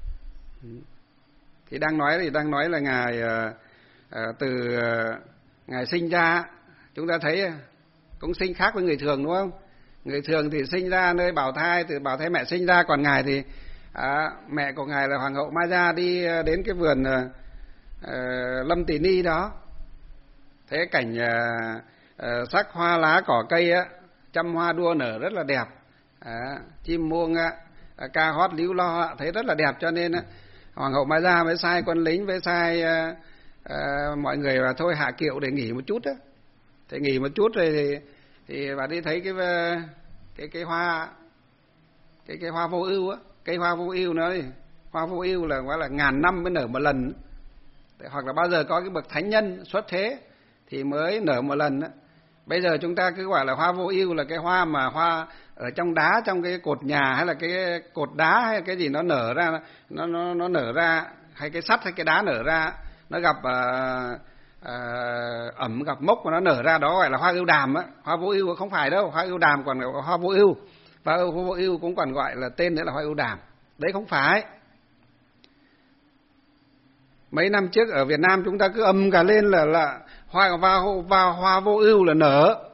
Thì đang nói là ngài từ ngài sinh ra, chúng ta thấy cũng sinh khác với người thường đúng không? Người thường thì sinh ra nơi bào thai, từ bào thai mẹ sinh ra, còn ngài thì mẹ của ngài là hoàng hậu Maya đi đến cái vườn Lâm Tỳ Ni đó, thế cảnh sắc hoa lá cỏ cây á, trăm hoa đua nở rất là đẹp, chim muông ca hót líu lo, thấy rất là đẹp, cho nên hoàng hậu Maya mới sai quân lính, với sai mọi người là thôi hạ kiệu để nghỉ một chút á. Thế nghỉ một chút rồi thì bà đi thấy cái hoa vô ưu á, cây hoa vô ưu nữa. Hoa vô ưu là gọi là ngàn năm mới nở một lần, hoặc là bao giờ có cái bậc thánh nhân xuất thế thì mới nở một lần á. Bây giờ chúng ta cứ gọi là hoa vô ưu là cái hoa mà hoa ở trong đá, trong cái cột nhà, hay là cái cột đá, hay cái gì nó nở ra, nó nở ra, hay cái sắt hay cái đá nở ra, nó gặp ẩm, gặp mốc mà nó nở ra, đó gọi là hoa ưu đàm á. Hoa vô ưu không phải đâu, hoa ưu đàm còn gọi là hoa vô ưu, và hoa vô ưu cũng còn gọi là tên nữa là hoa ưu đàm. Đấy không phải. Mấy năm trước ở Việt Nam chúng ta cứ âm cả lên là hoa vô ưu là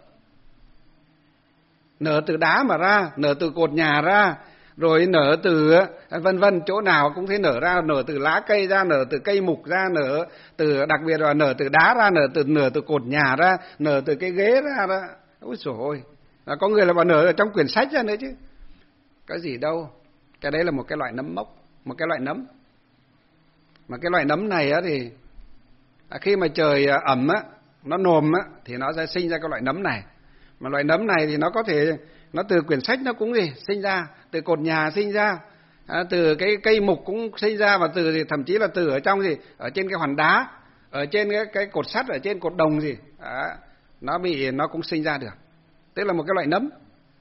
nở từ đá mà ra, nở từ cột nhà ra, rồi nở từ vân vân, chỗ nào cũng thấy nở ra, nở từ lá cây ra, nở từ cây mục ra, nở từ, đặc biệt là nở từ đá ra, nở từ cột nhà ra, nở từ cái ghế ra đó. Ôi trời ơi, có người là bảo nở ở trong quyển sách ra nữa chứ. Cái gì đâu, cái đấy là một cái loại nấm mốc, một cái loại nấm. Mà cái loại nấm này á thì khi mà trời ẩm á, nó nồm á, thì nó sẽ sinh ra cái loại nấm này. Mà loại nấm này thì nó có thể, nó từ quyển sách nó cũng sinh ra, từ cột nhà sinh ra, từ cái cây mục cũng sinh ra, và từ thì thậm chí là từ ở trong ở trên cái hòn đá, ở trên cái cột sắt, ở trên cột đồng nó cũng sinh ra được. Tức là một cái loại nấm.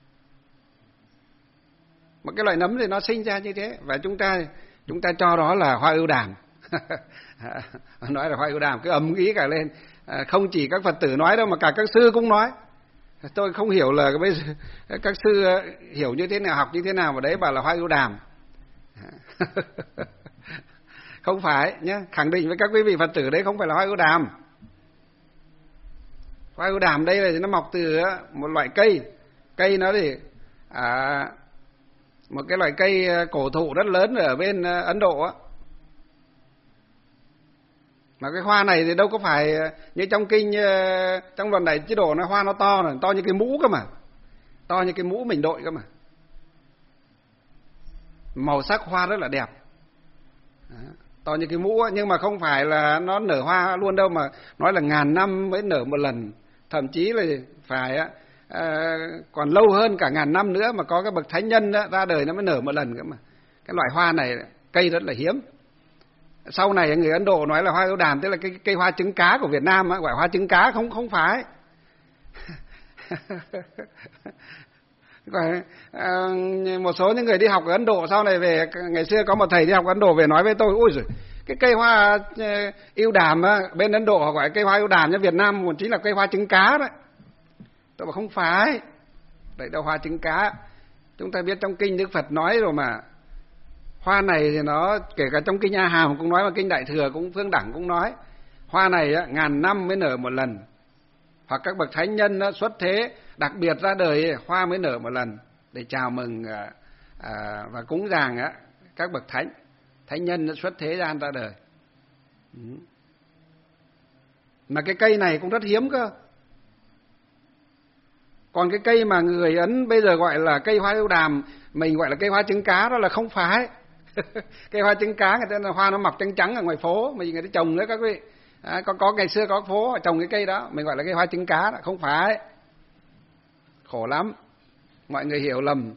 Một cái loại nấm thì nó sinh ra như thế, và chúng ta cho đó là hoa ưu đàm. Nói là hoa ưu đàm cứ ầm ý cả lên. Không chỉ các Phật tử nói đâu mà cả các sư cũng nói. Tôi không hiểu là bây giờ các sư hiểu như thế nào, học như thế nào mà đấy bảo là hoa ưu đàm. Không phải nhé, khẳng định với các quý vị Phật tử đấy không phải là hoa ưu đàm. Hoa ưu đàm đây là nó mọc từ một loại cây nó thì một cái loại cây cổ thụ rất lớn ở bên Ấn Độ á. Mà cái hoa này thì đâu có phải như trong kinh, trong Luận Đại Chế Độ nó hoa nó to này, to như cái mũ cơ mà, to như cái mũ mình đội cơ mà. Màu sắc hoa rất là đẹp. To như cái mũ ấy, nhưng mà không phải là nó nở hoa luôn đâu, mà nói là ngàn năm mới nở một lần, thậm chí là phải còn lâu hơn cả ngàn năm nữa, mà có cái bậc thánh nhân đó, ra đời nó mới nở một lần cơ mà. Cái loại hoa này cây rất là hiếm. Sau này người Ấn Độ nói là hoa ưu đàm, tức là cái cây hoa trứng cá của Việt Nam á, gọi hoa trứng cá, không phải. Một số những người đi học ở Ấn Độ sau này về, ngày xưa có một thầy đi học ở Ấn Độ về nói với tôi, ôi giời, cái cây hoa ưu đàm á, bên Ấn Độ họ gọi cây hoa ưu đàm, nhưng Việt Nam còn chính là cây hoa trứng cá đấy. Tôi bảo không phải, đấy đâu hoa trứng cá. Chúng ta biết trong kinh Đức Phật nói rồi mà, hoa này thì nó kể cả trong kinh A Hàm cũng nói, mà kinh Đại Thừa cũng Phương Đẳng cũng nói, hoa này á, ngàn năm mới nở một lần, hoặc các bậc thánh nhân á, xuất thế đặc biệt ra đời hoa mới nở một lần để chào mừng và cúng dường á, các bậc thánh nhân xuất thế gian ra đời. Mà cái cây này cũng rất hiếm cơ. Còn cái cây mà người Ấn bây giờ gọi là cây hoa ưu đàm, mình gọi là cây hoa trứng cá, đó là không phải. Cây hoa trứng cá người ta là hoa nó mọc trắng trắng ở ngoài phố, mà người ta trồng đấy các vị. Có ngày xưa có phố họ trồng cái cây đó, mình gọi là cây hoa trứng cá đó, không phải. Khổ lắm, mọi người hiểu lầm.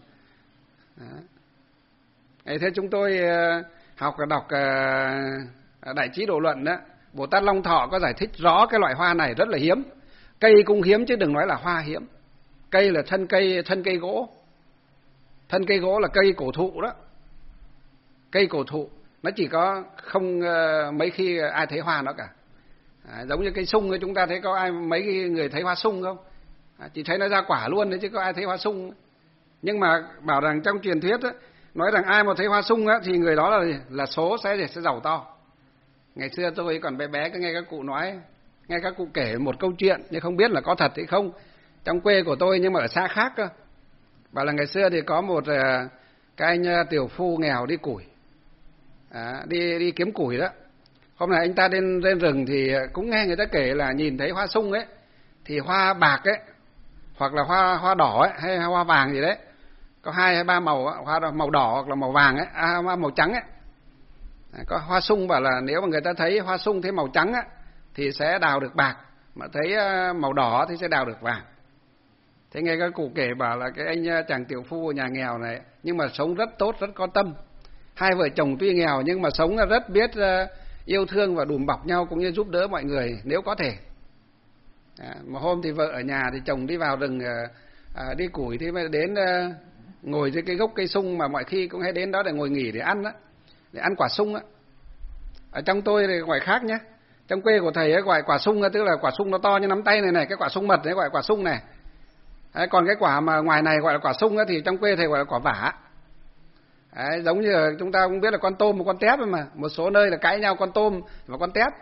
Thế chúng tôi học và đọc Đại Trí Độ Luận đó, Bồ Tát Long Thọ có giải thích rõ cái loại hoa này rất là hiếm. Cây cũng hiếm chứ đừng nói là hoa hiếm. Cây là thân cây gỗ. Thân cây gỗ là cây cổ thụ đó. Cây cổ thụ, nó chỉ có không mấy khi ai thấy hoa nó cả. Giống như cây sung ấy, chúng ta thấy có mấy người thấy hoa sung không? Chỉ thấy nó ra quả luôn đấy chứ có ai thấy hoa sung. Nhưng mà bảo rằng trong truyền thuyết ấy, nói rằng ai mà thấy hoa sung á, thì người đó là số sẽ giàu to. Ngày xưa tôi còn bé bé nghe các cụ nói, nghe các cụ kể một câu chuyện, nhưng không biết là có thật hay không, trong quê của tôi nhưng mà ở xa khác cơ. Bảo là ngày xưa thì có một cái anh tiểu phu nghèo đi củi, đi kiếm củi đó. Hôm nay anh ta lên rừng thì cũng nghe người ta kể là nhìn thấy hoa sung ấy, thì hoa bạc ấy, hoặc là hoa đỏ ấy, hay hoa vàng gì đấy, có 2 hay 3 màu, hoa màu đỏ hoặc là màu vàng ấy, màu trắng ấy. Có hoa sung bảo là nếu mà người ta thấy hoa sung thấy màu trắng ấy, thì sẽ đào được bạc, mà thấy màu đỏ thì sẽ đào được vàng. Thế nghe các cụ kể bảo là cái anh chàng tiểu phu nhà nghèo này, nhưng mà sống rất tốt, rất có tâm. Hai vợ chồng tuy nghèo nhưng mà sống rất biết yêu thương và đùm bọc nhau, cũng như giúp đỡ mọi người nếu có thể. Một hôm thì vợ ở nhà thì chồng đi vào rừng đi củi, thì mới đến ngồi dưới cái gốc cây sung mà mọi khi cũng hay đến đó để ngồi nghỉ để ăn á, để ăn quả sung á. Ở trong tôi thì gọi khác nhé. Trong quê của thầy ấy gọi quả sung, tức là quả sung nó to như nắm tay này, cái quả sung mật đấy gọi quả sung này. Còn cái quả mà ngoài này gọi là quả sung á, thì trong quê thầy gọi là quả vả. Đấy, giống như chúng ta cũng biết là con tôm và con tép mà, một số nơi là cãi nhau con tôm và con tép.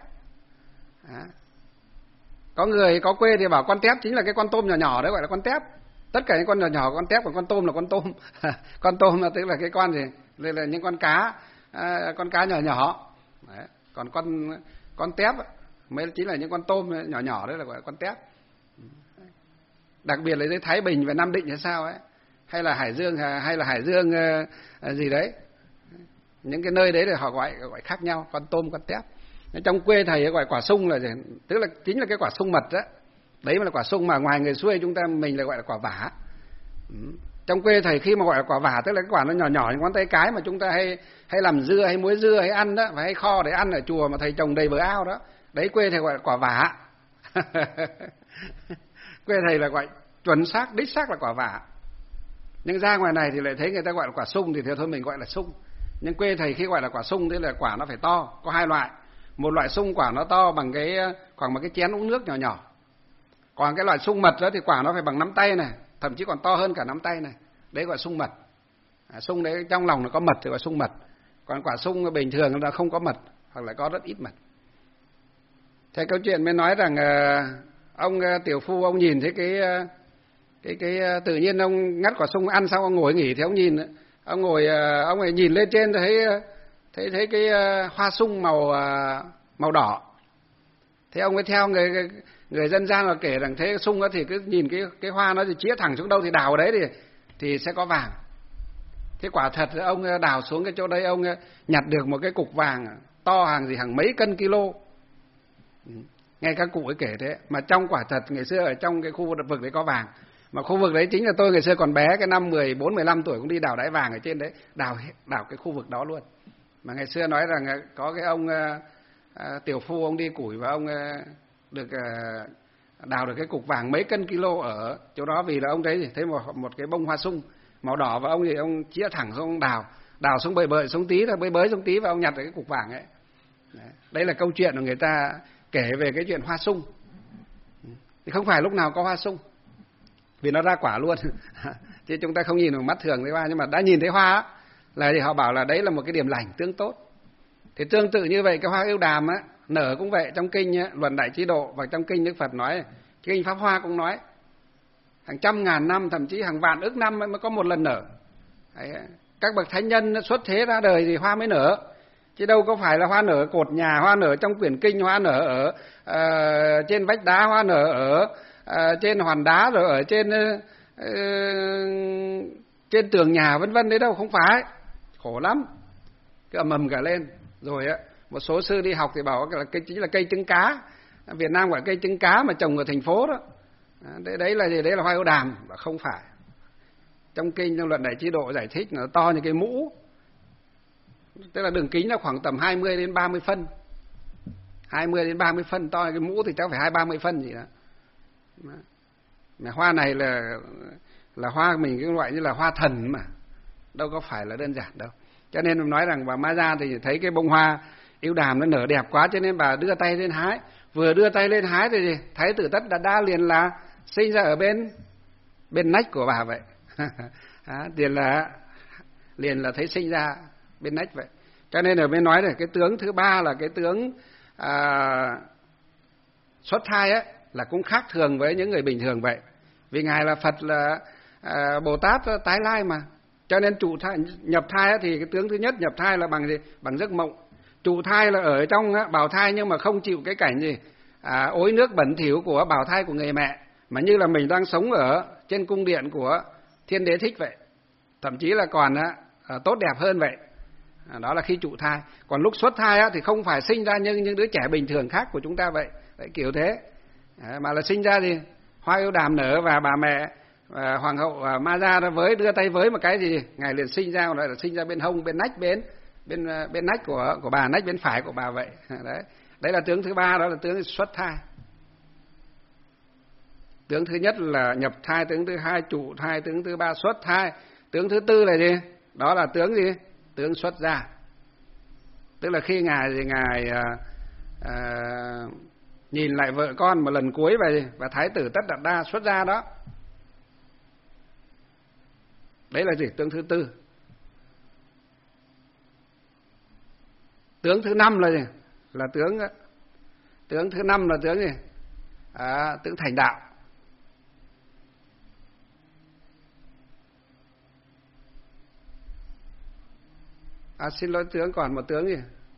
Có người có quê thì bảo con tép chính là cái con tôm nhỏ nhỏ đấy, gọi là con tép. Tất cả những con nhỏ nhỏ con tép, còn con tôm là con tôm. Con tôm là tức là cái con gì, đây là những con cá nhỏ nhỏ. Đấy. Còn con tép mới chính là những con tôm nhỏ nhỏ đấy, là gọi là con tép. Đặc biệt là dưới Thái Bình và Nam Định hay sao ấy, hay là Hải Dương gì đấy, những cái nơi đấy thì họ gọi khác nhau, con tôm con tép. Trong quê thầy gọi quả sung là gì? Tức là chính là cái quả sung mật đó. Đấy mà là quả sung, mà ngoài người xuôi mình lại gọi là quả vả. Trong quê thầy khi mà gọi là quả vả, tức là cái quả nó nhỏ nhỏ như ngón tay cái, mà chúng ta hay làm dưa hay muối dưa hay ăn đó, và hay kho để ăn ở chùa mà thầy trồng đầy bờ ao đó. Đấy quê thầy gọi là quả vả. Quê thầy là gọi chuẩn xác, đích xác là quả vả. Nhưng ra ngoài này thì lại thấy người ta gọi là quả sung, thì thôi mình gọi là sung. Nhưng quê thầy khi gọi là quả sung, tức là quả nó phải to, có 2 loại. Một loại sung quả nó to bằng khoảng một cái chén uống nước nhỏ nhỏ. Còn cái loại sung mật đó thì quả nó phải bằng nắm tay này, thậm chí còn to hơn cả nắm tay này. Đấy gọi sung mật. Sung đấy trong lòng nó có mật thì gọi sung mật. Còn quả sung bình thường nó không có mật, hoặc là có rất ít mật. Thế câu chuyện mới nói rằng ông tiểu phu ông nhìn thấy cái tự nhiên ông ngắt quả sung ăn xong ông ngồi nghỉ thì ông nhìn, ông ngồi ông ấy nhìn lên trên thấy cái hoa sung màu đỏ. Thế ông ấy theo người dân gian là kể rằng thế sung thì cứ nhìn cái hoa nó thì chĩa thẳng xuống đâu thì đào ở đấy thì sẽ có vàng. Thế quả thật ông đào xuống cái chỗ đấy ông nhặt được một cái cục vàng to hàng mấy cân kilo. Ngay các cụ ấy kể thế, mà trong quả thật ngày xưa ở trong cái khu vực đấy có vàng. Mà khu vực đấy chính là tôi ngày xưa còn bé, cái năm 14, 15 tuổi cũng đi đào đáy vàng ở trên đấy, đào cái khu vực đó luôn. Mà ngày xưa nói rằng có cái ông tiểu phu ông đi củi và ông được đào được cái cục vàng mấy cân kilo ở chỗ đó, vì là ông thấy một cái bông hoa sung màu đỏ và ông thì ông chĩa thẳng xuống ông đào xuống bơi xuống tí là bơi xuống tí và ông nhặt được cái cục vàng ấy. Đấy là câu chuyện của người ta kể về cái chuyện hoa sung. Thì không phải lúc nào có hoa sung, vì nó ra quả luôn. Chứ chúng ta không nhìn bằng mắt thường thấy hoa, nhưng mà đã nhìn thấy hoa là thì họ bảo là đấy là một cái điểm lành tương tốt. Thì tương tự như vậy cái hoa ưu đàm á, nở cũng vậy. Trong kinh Luận Đại Trí Độ và trong kinh Đức Phật nói, kinh Pháp Hoa cũng nói hàng trăm ngàn năm, thậm chí hàng vạn ức năm mới có một lần nở. Đấy, các bậc thánh nhân xuất thế ra đời thì hoa mới nở, chứ đâu có phải là hoa nở cột nhà, hoa nở trong quyển kinh, hoa nở ở trên vách đá, hoa nở ở trên hòn đá, rồi ở trên tường nhà vân vân đấy đâu, không phải. Khổ lắm, cứ ầm ầm cả lên. Rồi một số sư đi học thì bảo là chính là cây trứng cá, Việt Nam gọi cây trứng cá mà trồng ở thành phố đó. Đấy là gì? Đấy là hoa ưu đàm. Và không phải. Trong kinh, trong Luận Đại Trí Độ giải thích nó to như cái mũ, tức là đường kính là khoảng tầm 20 đến 30 phân. 20 đến 30 phân, to như cái mũ thì chắc phải 20-30 phân gì đó. Mà hoa này là hoa mình cái loại như là hoa thần mà, đâu có phải là đơn giản đâu. Cho nên mình nói rằng bà Ma Gia thì thấy cái bông hoa ưu đàm nó nở đẹp quá, cho nên bà đưa tay lên hái. Vừa đưa tay lên hái thì Thái tử Tất Đạt Đa liền là sinh ra ở bên nách của bà vậy. liền là thấy sinh ra bên nách vậy. Cho nên ở bên nói này, cái tướng thứ ba là cái tướng xuất thai ấy, là cũng khác thường với những người bình thường vậy. Vì Ngài là Phật, là Bồ Tát tái lai mà. Cho nên trụ thai, nhập thai thì cái tướng thứ nhất nhập thai là bằng gì? Bằng giấc mộng. Trụ thai là ở trong bào thai nhưng mà không chịu cái cảnh gì ối nước bẩn thỉu của bào thai của người mẹ, mà như là mình đang sống ở trên cung điện của Thiên Đế Thích vậy. Thậm chí là còn tốt đẹp hơn vậy. Đó là khi trụ thai. Còn lúc xuất thai thì không phải sinh ra như những đứa trẻ bình thường khác của chúng ta vậy. Đấy, kiểu thế. Mà là sinh ra thì hoa ưu đàm nở và bà mẹ Hoàng hậu Ma Gia đưa tay với một cái gì, Ngài liền sinh ra, gọi là sinh ra bên hông, bên nách, bên nách của bà, nách bên phải của bà vậy. Đấy là tướng thứ ba, đó là tướng xuất thai. Tướng thứ nhất là nhập thai, tướng thứ hai trụ thai, tướng thứ ba xuất thai, tướng thứ tư là gì? Đó là tướng gì? Tướng xuất gia. Tức là khi Ngài nhìn lại vợ con một lần cuối và Thái tử Tất Đạt Đa xuất gia đó. Đấy là gì? Tướng thứ tư. Tướng thứ năm là gì? Là tướng thứ năm là tướng gì? Tướng thành đạo. Xin lỗi, tướng còn một tướng gì?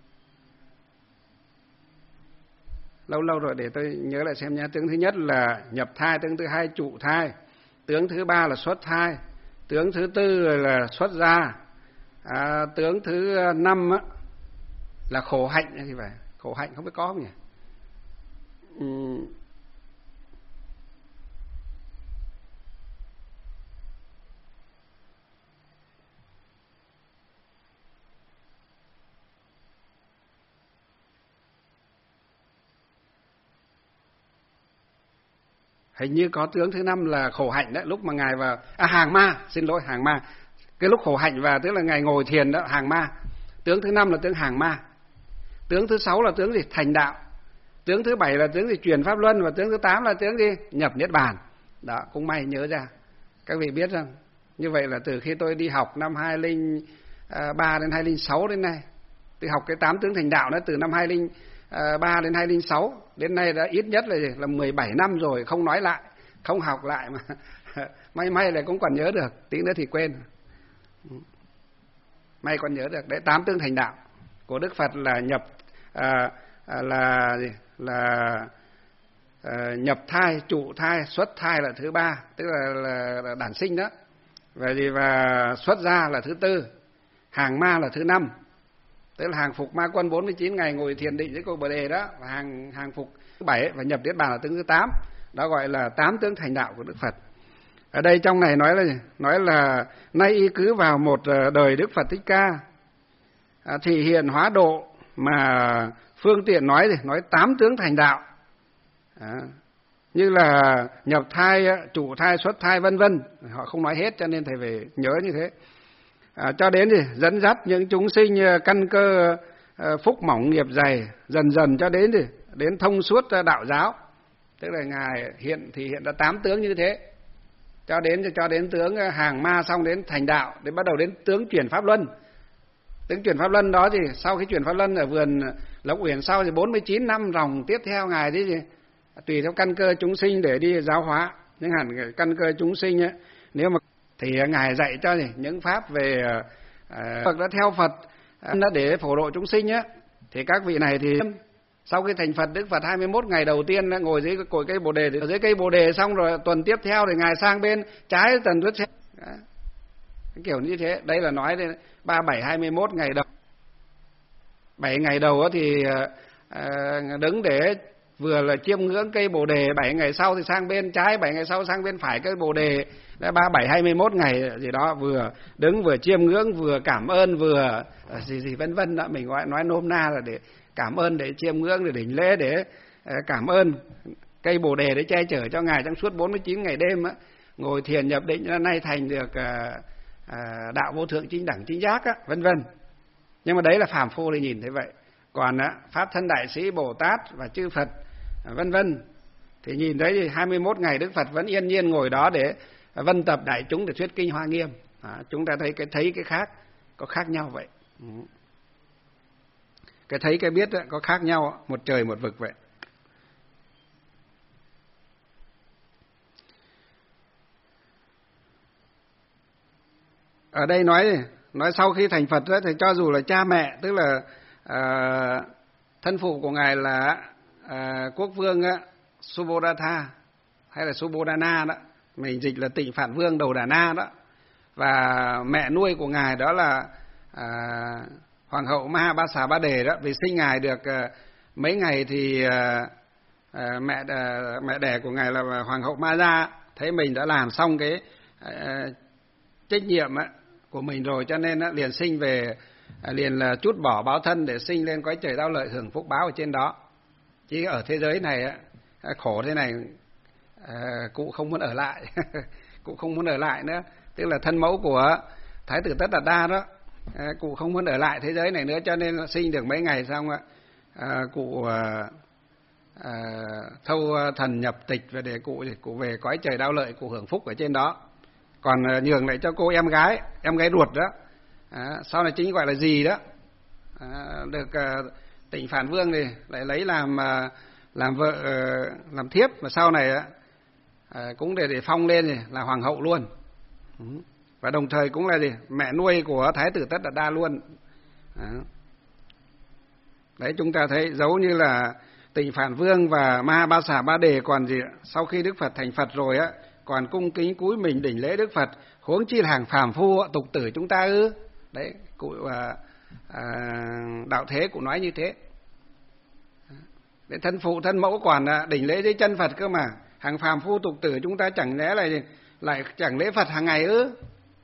Lâu rồi để tôi nhớ lại xem nhé. Tướng thứ nhất là nhập thai, tướng thứ hai trụ thai, tướng thứ ba là xuất thai, tướng thứ tư là xuất gia, tướng thứ năm là khổ hạnh thì phải. Khổ hạnh không biết có không nhỉ? Hình như có tướng thứ năm là khổ hạnh đấy, lúc mà Ngài vào hàng ma, xin lỗi, hàng ma. Cái lúc khổ hạnh và tức là Ngài ngồi thiền đó, hàng ma. Tướng thứ năm là tướng hàng ma. Tướng thứ sáu là tướng gì? Thành đạo. Tướng thứ bảy là tướng gì? Truyền pháp luân. Và tướng thứ 8 là tướng gì? Nhập niết bàn. Đó, cũng may nhớ ra. Các vị biết rằng như vậy là từ khi tôi đi học năm 2003 đến 2006 đến nay, tôi học cái 8 tướng thành đạo đó từ năm 3 đến 2006, đến nay đã ít nhất là 17 năm rồi, không nói lại, không học lại mà may là cũng còn nhớ được, tí nữa thì quên. May còn nhớ được đấy. 8 tướng thành đạo của Đức Phật là nhập thai, trụ thai, xuất thai là thứ 3, tức là đản sinh đó. Và xuất gia là thứ 4, hàng ma là thứ 5, tức là hàng phục ma quân 49 ngày ngồi thiền định dưới cội Bồ Đề đó, và hàng phục thứ 7 và nhập niết bàn là tướng thứ 8. Đó gọi là 8 tướng thành đạo của Đức Phật. Ở đây trong này nói là nay y cứ vào một đời Đức Phật Thích Ca thì hiện hóa độ, mà phương tiện nói 8 tướng thành đạo. Như là nhập thai, trụ thai, xuất thai vân vân, họ không nói hết cho nên thầy phải nhớ như thế. Cho đến dẫn dắt những chúng sinh căn cơ phúc mỏng nghiệp dày, dần dần cho đến thông suốt đạo giáo. Tức là ngài hiện ra 8 tướng như thế, cho đến tướng hàng ma, xong đến thành đạo, đến bắt đầu đến tướng chuyển pháp luân. Tướng chuyển pháp luân đó thì sau khi chuyển pháp luân ở vườn Lộc Uyển sau thì 49 năm ròng tiếp theo ngài tùy theo căn cơ chúng sinh để đi giáo hóa. Nhưng hẳn căn cơ chúng sinh ấy, nếu mà thì ngài dạy cho những pháp về Phật đã theo Phật đã để phổ độ chúng sinh á, thì các vị này thì sau khi thành Phật, Đức Phật 21 ngày đầu tiên ngồi dưới cội cây Bồ Đề, ở dưới cây Bồ Đề, xong rồi tuần tiếp theo thì ngài sang bên trái tần thuyết xe, kiểu như thế. Đây là nói đến 37 21 ngày đầu. 7 ngày đầu thì đứng để vừa là chiêm ngưỡng cây Bồ Đề, 7 ngày sau thì sang bên trái, 7 ngày sau sang bên phải cây Bồ Đề. 37 21 ngày gì đó, vừa đứng vừa chiêm ngưỡng, vừa cảm ơn, vừa gì vân vân đó. Mình nói nôm na là để cảm ơn, để chiêm ngưỡng, để đỉnh lễ, để cảm ơn cây Bồ Đề để che chở cho ngài trong suốt 49 ngày đêm á, ngồi thiền nhập định cho nay thành được đạo vô thượng chính đẳng chính giác á, vân vân. Nhưng mà đấy là phàm phu thì nhìn thấy vậy. Còn pháp thân đại sĩ Bồ Tát và chư Phật vân vân thì nhìn thấy thì 21 ngày Đức Phật vẫn yên nhiên ngồi đó để vân tập đại chúng để thuyết kinh Hoa Nghiêm. Chúng ta thấy cái khác, có khác nhau vậy. Cái thấy cái biết có khác nhau, một trời một vực vậy. Ở đây nói sau khi thành Phật thì cho dù là cha mẹ, tức là thân phụ của ngài là quốc vương Subodhatha hay là Subodhana đó, mình dịch là Tịnh Phạn Vương Đầu Đà Na đó, và mẹ nuôi của ngài đó là Hoàng hậu Mahabasa Ba Đề đó. Vì sinh ngài được mấy ngày thì mẹ đẻ của ngài là Hoàng hậu Ma Gia thấy mình đã làm xong cái trách nhiệm của mình rồi, cho nên liền sinh về, liền là trút bỏ báo thân để sinh lên cõi trời Đao Lợi hưởng phúc báo ở trên đó. Chứ ở thế giới này khổ thế này, cụ không muốn ở lại cụ không muốn ở lại nữa. Tức là thân mẫu của Thái tử Tất Đạt Đa đó, cụ không muốn ở lại thế giới này nữa, cho nên sinh được mấy ngày xong cụ thâu thần nhập tịch và để cụ về cõi trời Đao Lợi, cụ hưởng phúc ở trên đó. Còn nhường lại cho cô em gái ruột đó, sau này chính gọi là dì đó, được Tịnh Phạn Vương thì lại lấy làm vợ, làm thiếp, và sau này cũng để phong lên là hoàng hậu luôn, và đồng thời cũng là mẹ nuôi của Thái tử Tất Đạt Đa luôn. Đấy, chúng ta thấy giống như là Tịnh Phạn Vương và Mahabasa Ba Đề còn sau khi Đức Phật thành Phật rồi còn cung kính cúi mình đỉnh lễ Đức Phật, huống chi là hàng phàm phu tục tử chúng ta ư? Đấy, cụ đạo thế cụ nói như thế. Để thân phụ thân mẫu còn đỉnh lễ dưới chân Phật cơ mà, hàng phàm phu tục tử chúng ta chẳng lẽ lại chẳng lễ Phật hàng ngày ư?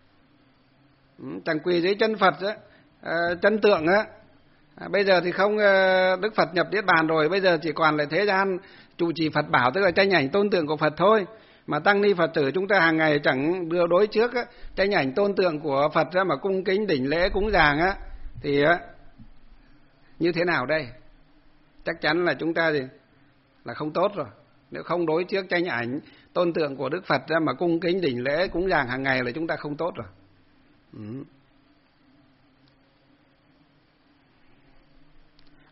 Chẳng quỳ dưới chân Phật chân tượng á. Bây giờ thì không, Đức Phật nhập niết bàn rồi, bây giờ chỉ còn lại thế gian trụ trì Phật bảo, tức là tranh ảnh tôn tượng của Phật thôi. Mà tăng ni Phật tử chúng ta hàng ngày chẳng đưa đối trước tranh ảnh tôn tượng của Phật mà cung kính đỉnh lễ cúng dường thì như thế nào đây? Chắc chắn là chúng ta thì là không tốt rồi. Nếu không đối trước tranh ảnh tôn tượng của Đức Phật mà cung kính đỉnh lễ cúng dường hàng ngày là chúng ta không tốt rồi.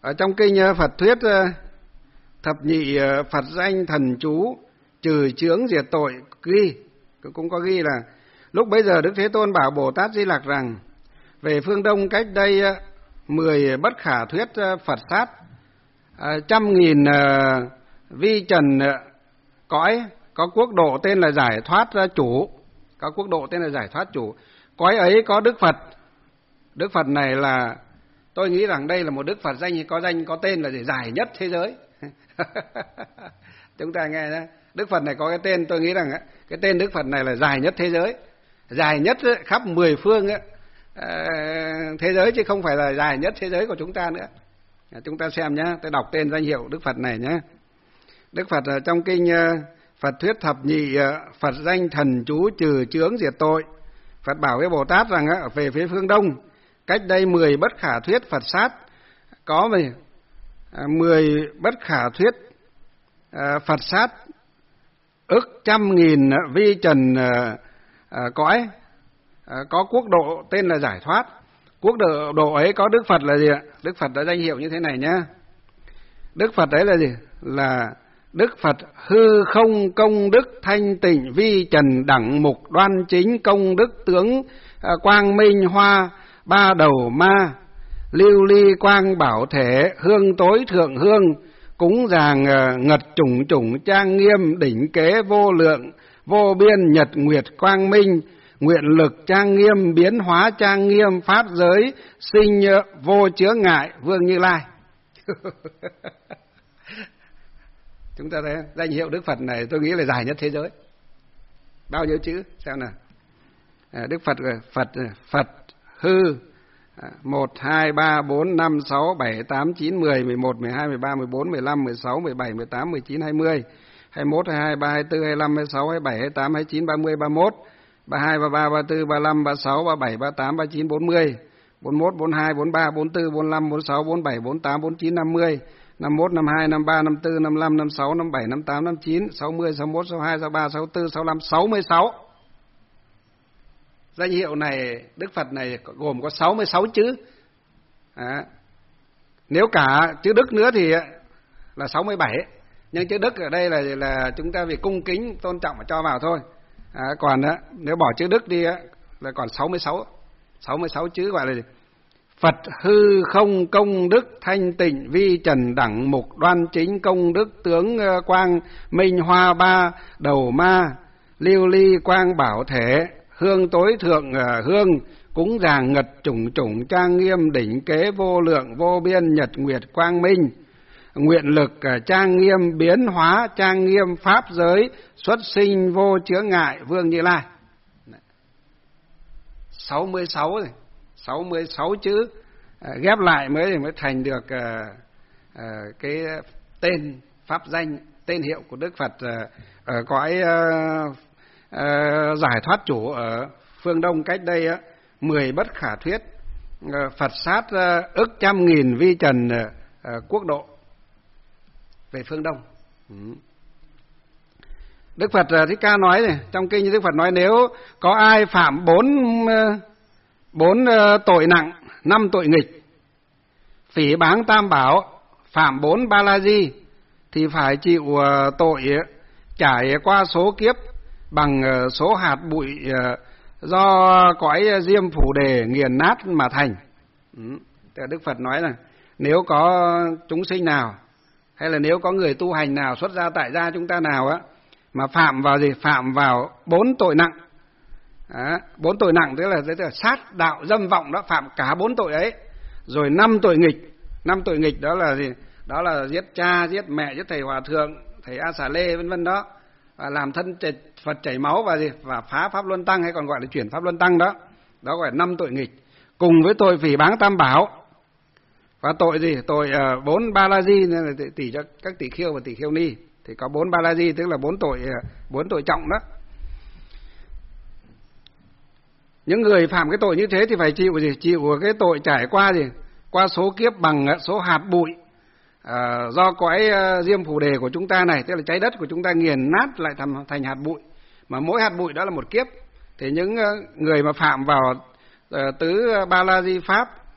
Ở trong kinh Phật thuyết thập nhị Phật danh thần chú trừ chướng diệt tội ghi, cũng có ghi là lúc bấy giờ Đức Thế Tôn bảo Bồ Tát Di Lặc rằng về phương Đông cách đây 10 bất khả thuyết Phật sát, 100.000 vi trần cõi, có quốc độ tên là giải thoát chủ, có quốc độ tên là giải thoát chủ. Cõi ấy có Đức Phật. Đức Phật này là, tôi nghĩ rằng đây là một Đức Phật danh có tên là dài nhất thế giới. Chúng ta nghe nhé, Đức Phật này có cái tên, tôi nghĩ rằng cái tên Đức Phật này là dài nhất thế giới, dài nhất khắp 10 phương thế giới, chứ không phải là dài nhất thế giới của chúng ta nữa. Chúng ta xem nhé, tôi đọc tên danh hiệu Đức Phật này nhé. Đức Phật trong kinh Phật thuyết thập nhị Phật danh thần chú trừ chướng diệt tội, Phật bảo với Bồ Tát rằng về phía phương Đông cách đây 10 bất khả thuyết Phật sát, có 10 bất khả thuyết Phật sát ức 100.000 vi trần cõi, có quốc độ tên là giải thoát. Quốc độ ấy có Đức Phật là gì ạ? Đức Phật đã danh hiệu như thế này nhá. Đức Phật đấy là gì? Là Đức Phật hư không công đức thanh tịnh vi trần đẳng mục đoan chính công đức tướng quang minh hoa ba đầu ma lưu ly quang bảo thể hương tối thượng hương cúng dường ngật chủng chủng trang nghiêm đỉnh kế vô lượng vô biên nhật nguyệt quang minh nguyện lực trang nghiêm biến hóa trang nghiêm pháp giới sinh vô chướng ngại Vương Như Lai. Chúng ta thấy danh hiệu Đức Phật này tôi nghĩ là dài nhất thế giới. Bao nhiêu chữ xem nào? Đức Phật Phật hư 1 2 3 4 5 6 7 8 9 10 11 12 13 14 15 16 17 18 19 20 21 22 23 24 25 26 27 28 29 30 31 32 33 34 35 36 37 38 39 40 41 42 43 44 45 46 47 48 49 50 51 52 53 54 55 56 57 58 59 60 61 62 63 64 65 66. Danh hiệu này Đức Phật này gồm có 66 chữ. Nếu cả chữ Đức nữa thì là 67. Nhưng chữ Đức ở đây là chúng ta vì cung kính tôn trọng mà cho vào thôi. Còn nếu bỏ chữ Đức đi là còn 66 chữ, gọi là gì? Phật hư không công đức thanh tịnh vi trần đẳng mục đoan chính công đức tướng quang minh hoa ba đầu ma lưu ly quang bảo thể hương tối thượng hương cúng dường ngật chủng chủng trang nghiêm đỉnh kế vô lượng vô biên nhật nguyệt quang minh nguyện lực trang nghiêm biến hóa trang nghiêm pháp giới xuất sinh vô chướng ngại Vương Như Lai. 66 chữ ghép lại mới thành được cái tên pháp danh, tên hiệu của Đức Phật ở cõi giải thoát chủ ở phương Đông cách đây 10 bất khả thuyết Phật sát ức 100.000 vi trần quốc độ về phương Đông. Đức Phật Thích Ca nói này, trong kinh Đức Phật nói nếu có ai phạm 4 tội nặng, 5 tội nghịch, phỉ báng tam bảo, phạm 4 ba la di thì phải chịu tội trải qua số kiếp bằng số hạt bụi do cõi Diêm Phù Đề nghiền nát mà thành. Đức Phật nói là nếu có chúng sinh nào hay là nếu có người tu hành nào xuất gia tại gia chúng ta nào mà phạm vào gì? Phạm vào 4 tội nặng. 4 tội nặng tức là sát đạo dâm vọng đó, phạm cả 4 tội ấy. Rồi 5 tội nghịch. 5 tội nghịch đó là gì? Đó là giết cha, giết mẹ, giết thầy hòa thượng, thầy A Xà Lê vân vân đó. Và làm thân Phật chảy máu và gì? Và phá pháp luân tăng hay còn gọi là chuyển pháp luân tăng đó. Đó gọi là 5 tội nghịch. Cùng với tội phỉ báng tam bảo. Và tội gì? Tội 4 ba la di, nên là tỷ cho các tỷ khiêu và tỷ khiêu ni. Thì có 4 ba la di tức là 4 tội trọng đó. Những người phạm cái tội như thế thì phải chịu gì? Chịu cái tội trải qua gì? Qua số kiếp bằng số hạt bụi do cõi Diêm Phù Đề của chúng ta này, tức là trái đất của chúng ta nghiền nát lại thành hạt bụi. Mà mỗi hạt bụi đó là một kiếp. Thì những người mà phạm vào tứ ba la di pháp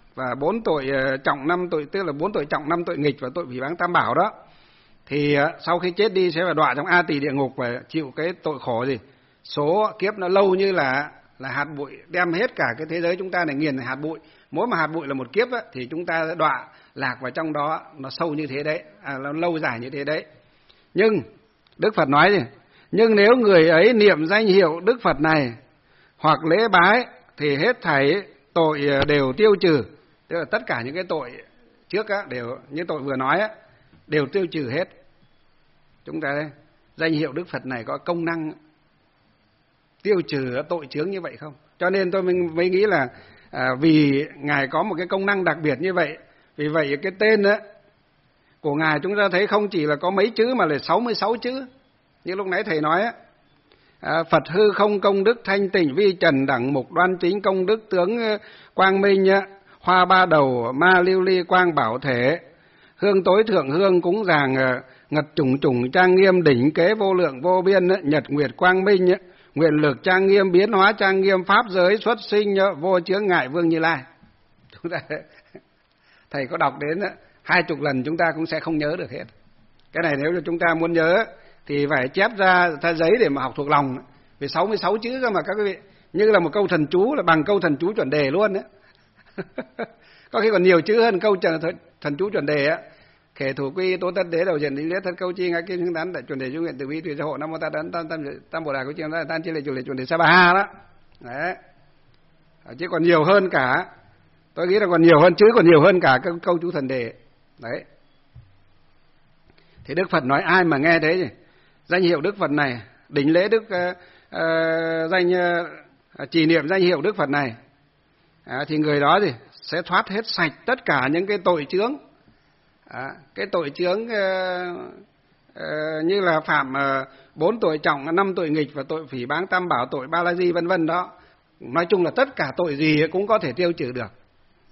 và 4 tội trọng, 5 tội, tức là 4 tội trọng, 5 tội nghịch và tội phỉ báng tam bảo đó, thì sau khi chết đi sẽ phải đọa trong A Tỳ địa ngục và chịu cái tội khổ gì, số kiếp nó lâu như là hạt bụi, đem hết cả cái thế giới chúng ta này nghiền thành hạt bụi. Mỗi mà hạt bụi là một kiếp á, thì chúng ta sẽ đọa lạc vào trong đó, nó sâu như thế đấy, nó lâu dài như thế đấy. Nhưng Đức Phật nói gì? Nhưng nếu người ấy niệm danh hiệu Đức Phật này hoặc lễ bái thì hết thảy tội đều tiêu trừ. Tức là tất cả những cái tội trước á, đều như tội vừa nói á, đều tiêu trừ hết. Chúng ta đây, danh hiệu Đức Phật này có công năng tiêu trừ tội chướng như vậy không? Cho nên tôi mới nghĩ là vì Ngài có một cái công năng đặc biệt như vậy, vì vậy cái tên đó của Ngài chúng ta thấy không chỉ là có mấy chữ mà là 66 chữ. Như lúc nãy thầy nói á, Phật hư không công đức thanh tịnh vi trần đẳng mục đoan chính công đức tướng quang minh hoa ba đầu ma lưu ly quang bảo thể hương tối thượng hương cúng dường ngật trùng trùng trang nghiêm đỉnh kế vô lượng vô biên nhật nguyệt quang minh nguyện lực trang nghiêm biến hóa trang nghiêm pháp giới xuất sinh vô chướng ngại vương Như Lai. Chúng ta thầy có đọc đến 20 lần chúng ta cũng sẽ không nhớ được hết. Cái này nếu như chúng ta muốn nhớ thì phải chép ra giấy để mà học thuộc lòng. Vì 66 chữ cơ mà các quý vị, như là một câu thần chú, là bằng câu thần chú chuẩn đề luôn đấy. Có khi còn nhiều chữ hơn câu thần chú chuẩn đề á. Khể thủ quy tố tất đế đầu diện lý liết thân câu chi ngã kim xứng tán đại chuẩn đề du nguyện từ bi tùy gia hộ nam mô ta đấn tam bồ đà có chiêm tan chi lệ chuẩn đề sa ba ha đó. Đấy. Chứ còn nhiều hơn cả, tôi nghĩ là còn nhiều hơn, chữ còn nhiều hơn cả các câu chú thần đề. Đấy. Thì Đức Phật nói ai mà nghe thế gì? Danh hiệu Đức Phật này, đỉnh lễ trì niệm danh hiệu Đức Phật này, thì người đó thì sẽ thoát hết sạch tất cả những cái tội chướng. Cái tội chướng như là phạm 4 tội trọng, 5 tội nghịch và tội phỉ báng tam bảo, tội ba la di vân vân đó. Nói chung là tất cả tội gì cũng có thể tiêu trừ được.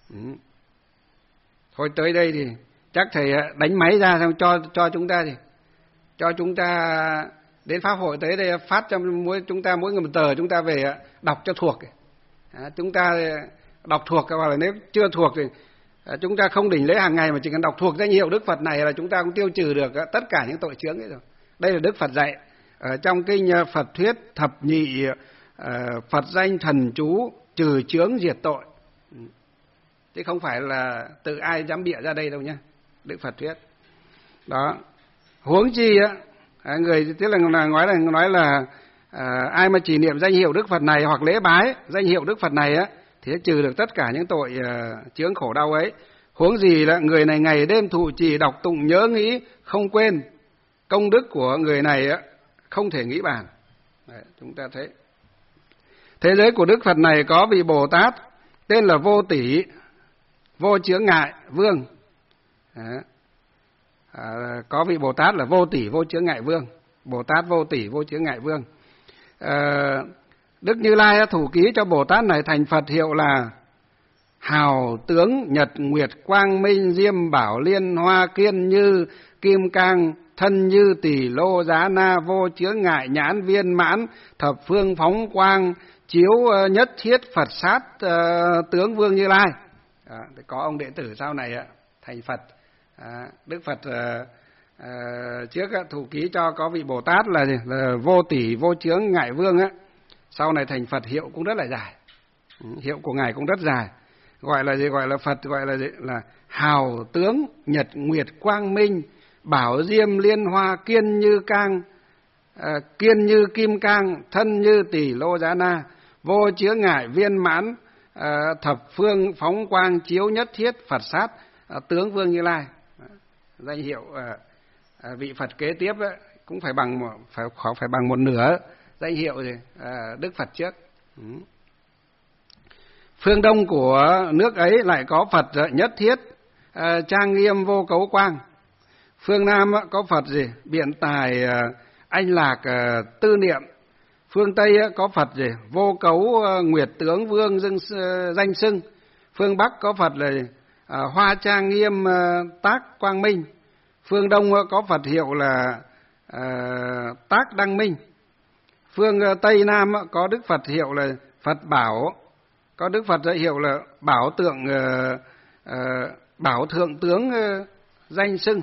Thôi tới đây thì chắc thầy đánh máy ra xong cho chúng ta thì cho chúng ta đến pháp hội tới đây phát cho chúng ta mỗi người một tờ, chúng ta về đọc cho thuộc. Chúng ta đọc thuộc, hoặc là nếu chưa thuộc thì chúng ta không đỉnh lễ hàng ngày mà chỉ cần đọc thuộc danh hiệu Đức Phật này là chúng ta cũng tiêu trừ được tất cả những tội chướng ấy rồi. Đây là Đức Phật dạy ở trong kinh Phật thuyết thập nhị Phật danh thần chú trừ chướng diệt tội. Chứ không phải là tự ai dám bịa ra đây đâu nhá. Đức Phật thuyết. Đó. Huống chi người tức là nói là ai mà chỉ niệm danh hiệu Đức Phật này hoặc lễ bái danh hiệu Đức Phật này thì sẽ trừ được tất cả những tội chướng khổ đau ấy. Huống gì là người này ngày đêm thụ trì đọc tụng nhớ nghĩ không quên, công đức của người này không thể nghĩ bàn. Đấy, chúng ta thấy thế giới của Đức Phật này có vị Bồ Tát tên là Vô Tỷ Vô Chướng Ngại Vương. Có vị Bồ Tát là Vô Tỷ Vô Chướng Ngại Vương, Bồ Tát Vô Tỷ Vô Chướng Ngại Vương. Đức Như Lai thủ ký cho Bồ Tát này thành Phật hiệu là hào tướng nhật nguyệt quang minh diêm bảo liên hoa kiên như kim cang thân như tỷ lô giá na vô chướng ngại nhãn viên mãn thập phương phóng quang chiếu nhất thiết Phật sát tướng Vương Như Lai. Có ông đệ tử sau này thành Phật. Đức Phật trước thủ ký cho có vị Bồ Tát là Vô Tỷ Vô Chướng Ngại Vương sau này thành Phật, hiệu cũng rất là dài. Hiệu của ngài cũng rất dài. Gọi là gì? Gọi là Phật gọi là gì? Là hào tướng nhật nguyệt quang minh bảo diêm liên hoa kiên như cang kiên như kim cang thân như tỷ lô giá na vô chướng ngại viên mãn thập phương phóng quang chiếu nhất thiết Phật sát tướng Vương Như Lai. Danh hiệu vị Phật kế tiếp cũng phải bằng một nửa danh hiệu gì Đức Phật trước. Phương Đông của nước ấy lại có Phật nhất thiết trang nghiêm vô cấu quang. Phương Nam có Phật gì biện tài anh lạc tư niệm. Phương Tây có Phật gì vô cấu nguyệt tướng vương danh xưng. Phương Bắc có Phật là hoa trang nghiêm tác quang minh. Phương Đông có Phật hiệu là tác đăng minh. Phương Tây Nam có Đức Phật hiệu là Phật bảo có Đức Phật dạy hiệu là bảo thượng tướng danh xưng.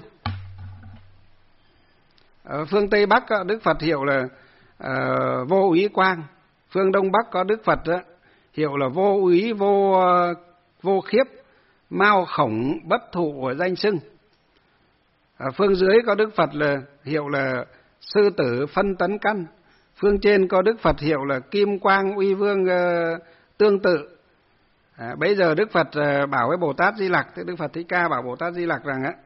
Ở phương Tây Bắc có Đức Phật hiệu là vô úy quang. Phương Đông Bắc có Đức Phật hiệu là vô úy vô khiếp, mao khổng bất thụ danh xưng. Ở phương dưới có Đức Phật là hiệu là sư tử phân tấn căn. Phương trên có Đức Phật hiệu là kim quang uy vương tương tự. Bây giờ Đức Phật bảo với Bồ Tát Di Lặc, Đức Phật Thích Ca bảo Bồ Tát Di Lặc rằng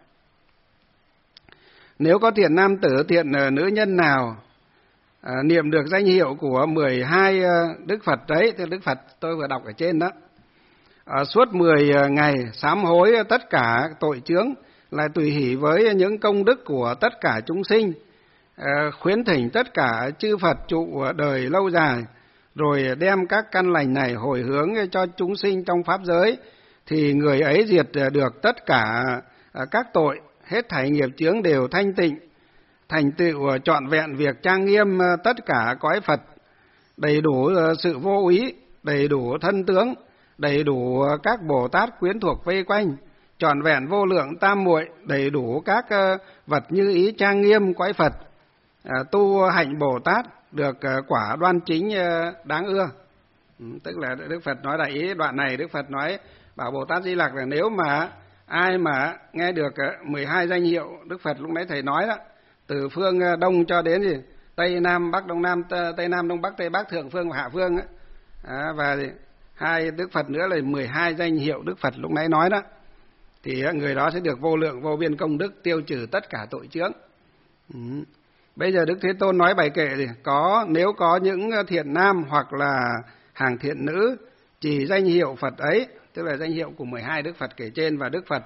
nếu có thiện nam tử, thiện nữ nhân nào niệm được danh hiệu của 12 Đức Phật đấy, thì Đức Phật tôi vừa đọc ở trên đó, suốt 10 ngày sám hối tất cả tội chướng, lại tùy hỷ với những công đức của tất cả chúng sinh, khuyến thỉnh tất cả chư Phật trụ đời lâu dài, rồi đem các căn lành này hồi hướng cho chúng sinh trong pháp giới, thì người ấy diệt được tất cả các tội, hết thảy nghiệp chướng đều thanh tịnh, thành tựu trọn vẹn việc trang nghiêm tất cả cõi Phật, đầy đủ sự vô úy, đầy đủ thân tướng, đầy đủ các Bồ Tát quyến thuộc vây quanh, trọn vẹn vô lượng tam muội, đầy đủ các vật như ý trang nghiêm cõi Phật, tu hạnh Bồ Tát được quả đoan chính đáng ưa. Tức là Đức Phật nói đại ý đoạn này, Đức Phật nói bảo Bồ Tát Di Lặc là nếu mà ai mà nghe được 12 danh hiệu Đức Phật lúc nãy thầy nói đó, từ phương Đông cho đến gì Tây Nam Bắc Đông Nam, Tây Nam Đông Bắc Tây Bắc, thượng phương và hạ phương ấy, và hai Đức Phật nữa là 12 danh hiệu Đức Phật lúc nãy nói đó, thì người đó sẽ được vô lượng vô biên công đức, tiêu trừ tất cả tội chướng. Bây giờ Đức Thế Tôn nói bài kệ thì nếu có những thiện nam hoặc là hàng thiện nữ chỉ danh hiệu Phật ấy, tức là danh hiệu của 12 Đức Phật kể trên, và Đức Phật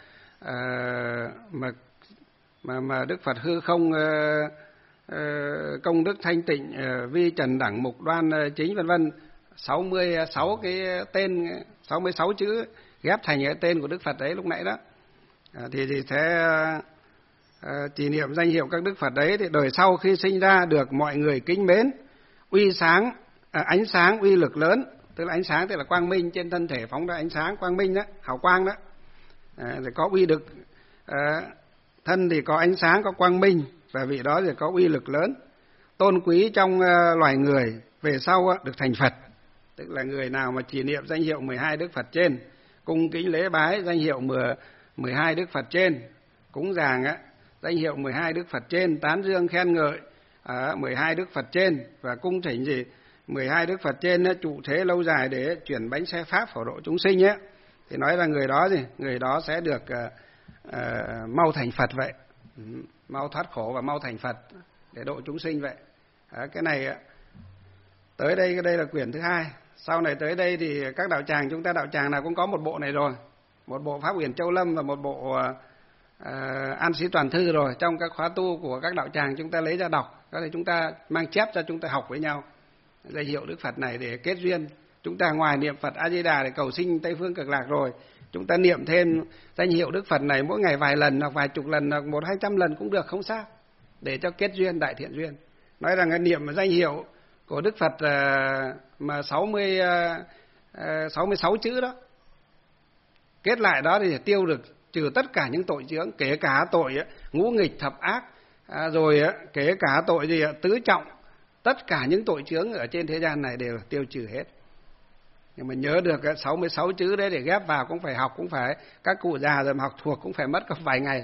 mà Đức Phật hư không công đức thanh tịnh vi trần đẳng mục đoan chính vân vân, 66 cái tên, 66 chữ ghép thành cái tên của Đức Phật đấy lúc nãy đó, thì sẽ chỉ niệm danh hiệu các Đức Phật đấy, thì đời sau khi sinh ra được mọi người kính mến, uy sáng, ánh sáng uy lực lớn, tức là ánh sáng tức là quang minh, trên thân thể phóng ra ánh sáng quang minh đó, hào quang đó, rồi có uy lực, thân thì có ánh sáng, có quang minh, và vị đó thì có uy lực lớn, tôn quý trong loài người, về sau được thành Phật. Tức là người nào mà chỉ niệm danh hiệu 12 Đức Phật trên, cung kính lễ bái danh hiệu 12 Đức Phật trên, cúng dường danh hiệu 12 Đức Phật trên, tán dương khen ngợi 12 Đức Phật trên, và cung thỉnh 12 Đức Phật trên trụ thế lâu dài để chuyển bánh xe pháp phổ độ chúng sinh ấy, thì nói là người đó sẽ được mau thành Phật vậy, mau thoát khổ và mau thành Phật để độ chúng sinh vậy. Cái này tới đây là quyển thứ 2. Sau này tới đây thì các đạo tràng, chúng ta đạo tràng nào cũng có một bộ này rồi, một bộ Pháp Uyển Châu Lâm và một bộ An Sĩ Toàn Thư rồi. Trong các khóa tu của các đạo tràng chúng ta lấy ra đọc, có thể chúng ta mang chép cho chúng ta học với nhau danh hiệu Đức Phật này để kết duyên. Chúng ta ngoài niệm Phật A Di Đà để cầu sinh Tây phương Cực Lạc rồi, chúng ta niệm thêm danh hiệu Đức Phật này mỗi ngày vài lần hoặc vài chục lần hoặc 100-200 lần cũng được, không sao, để cho kết duyên đại thiện duyên. Nói rằng niệm danh hiệu của Đức Phật mà 66 chữ đó, kết lại đó thì tiêu được trừ tất cả những tội chướng, kể cả tội ngũ nghịch thập ác, rồi kể cả tội tứ trọng, tất cả những tội chướng ở trên thế gian này đều tiêu trừ hết. Nhưng mà nhớ được 66 chữ đấy để ghép vào cũng phải học, cũng phải các cụ già rồi mà học thuộc cũng phải mất có vài ngày.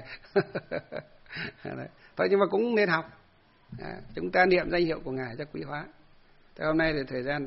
Thôi nhưng mà cũng nên học. Chúng ta niệm danh hiệu của Ngài cho quý hóa. Thế hôm nay thì thời gian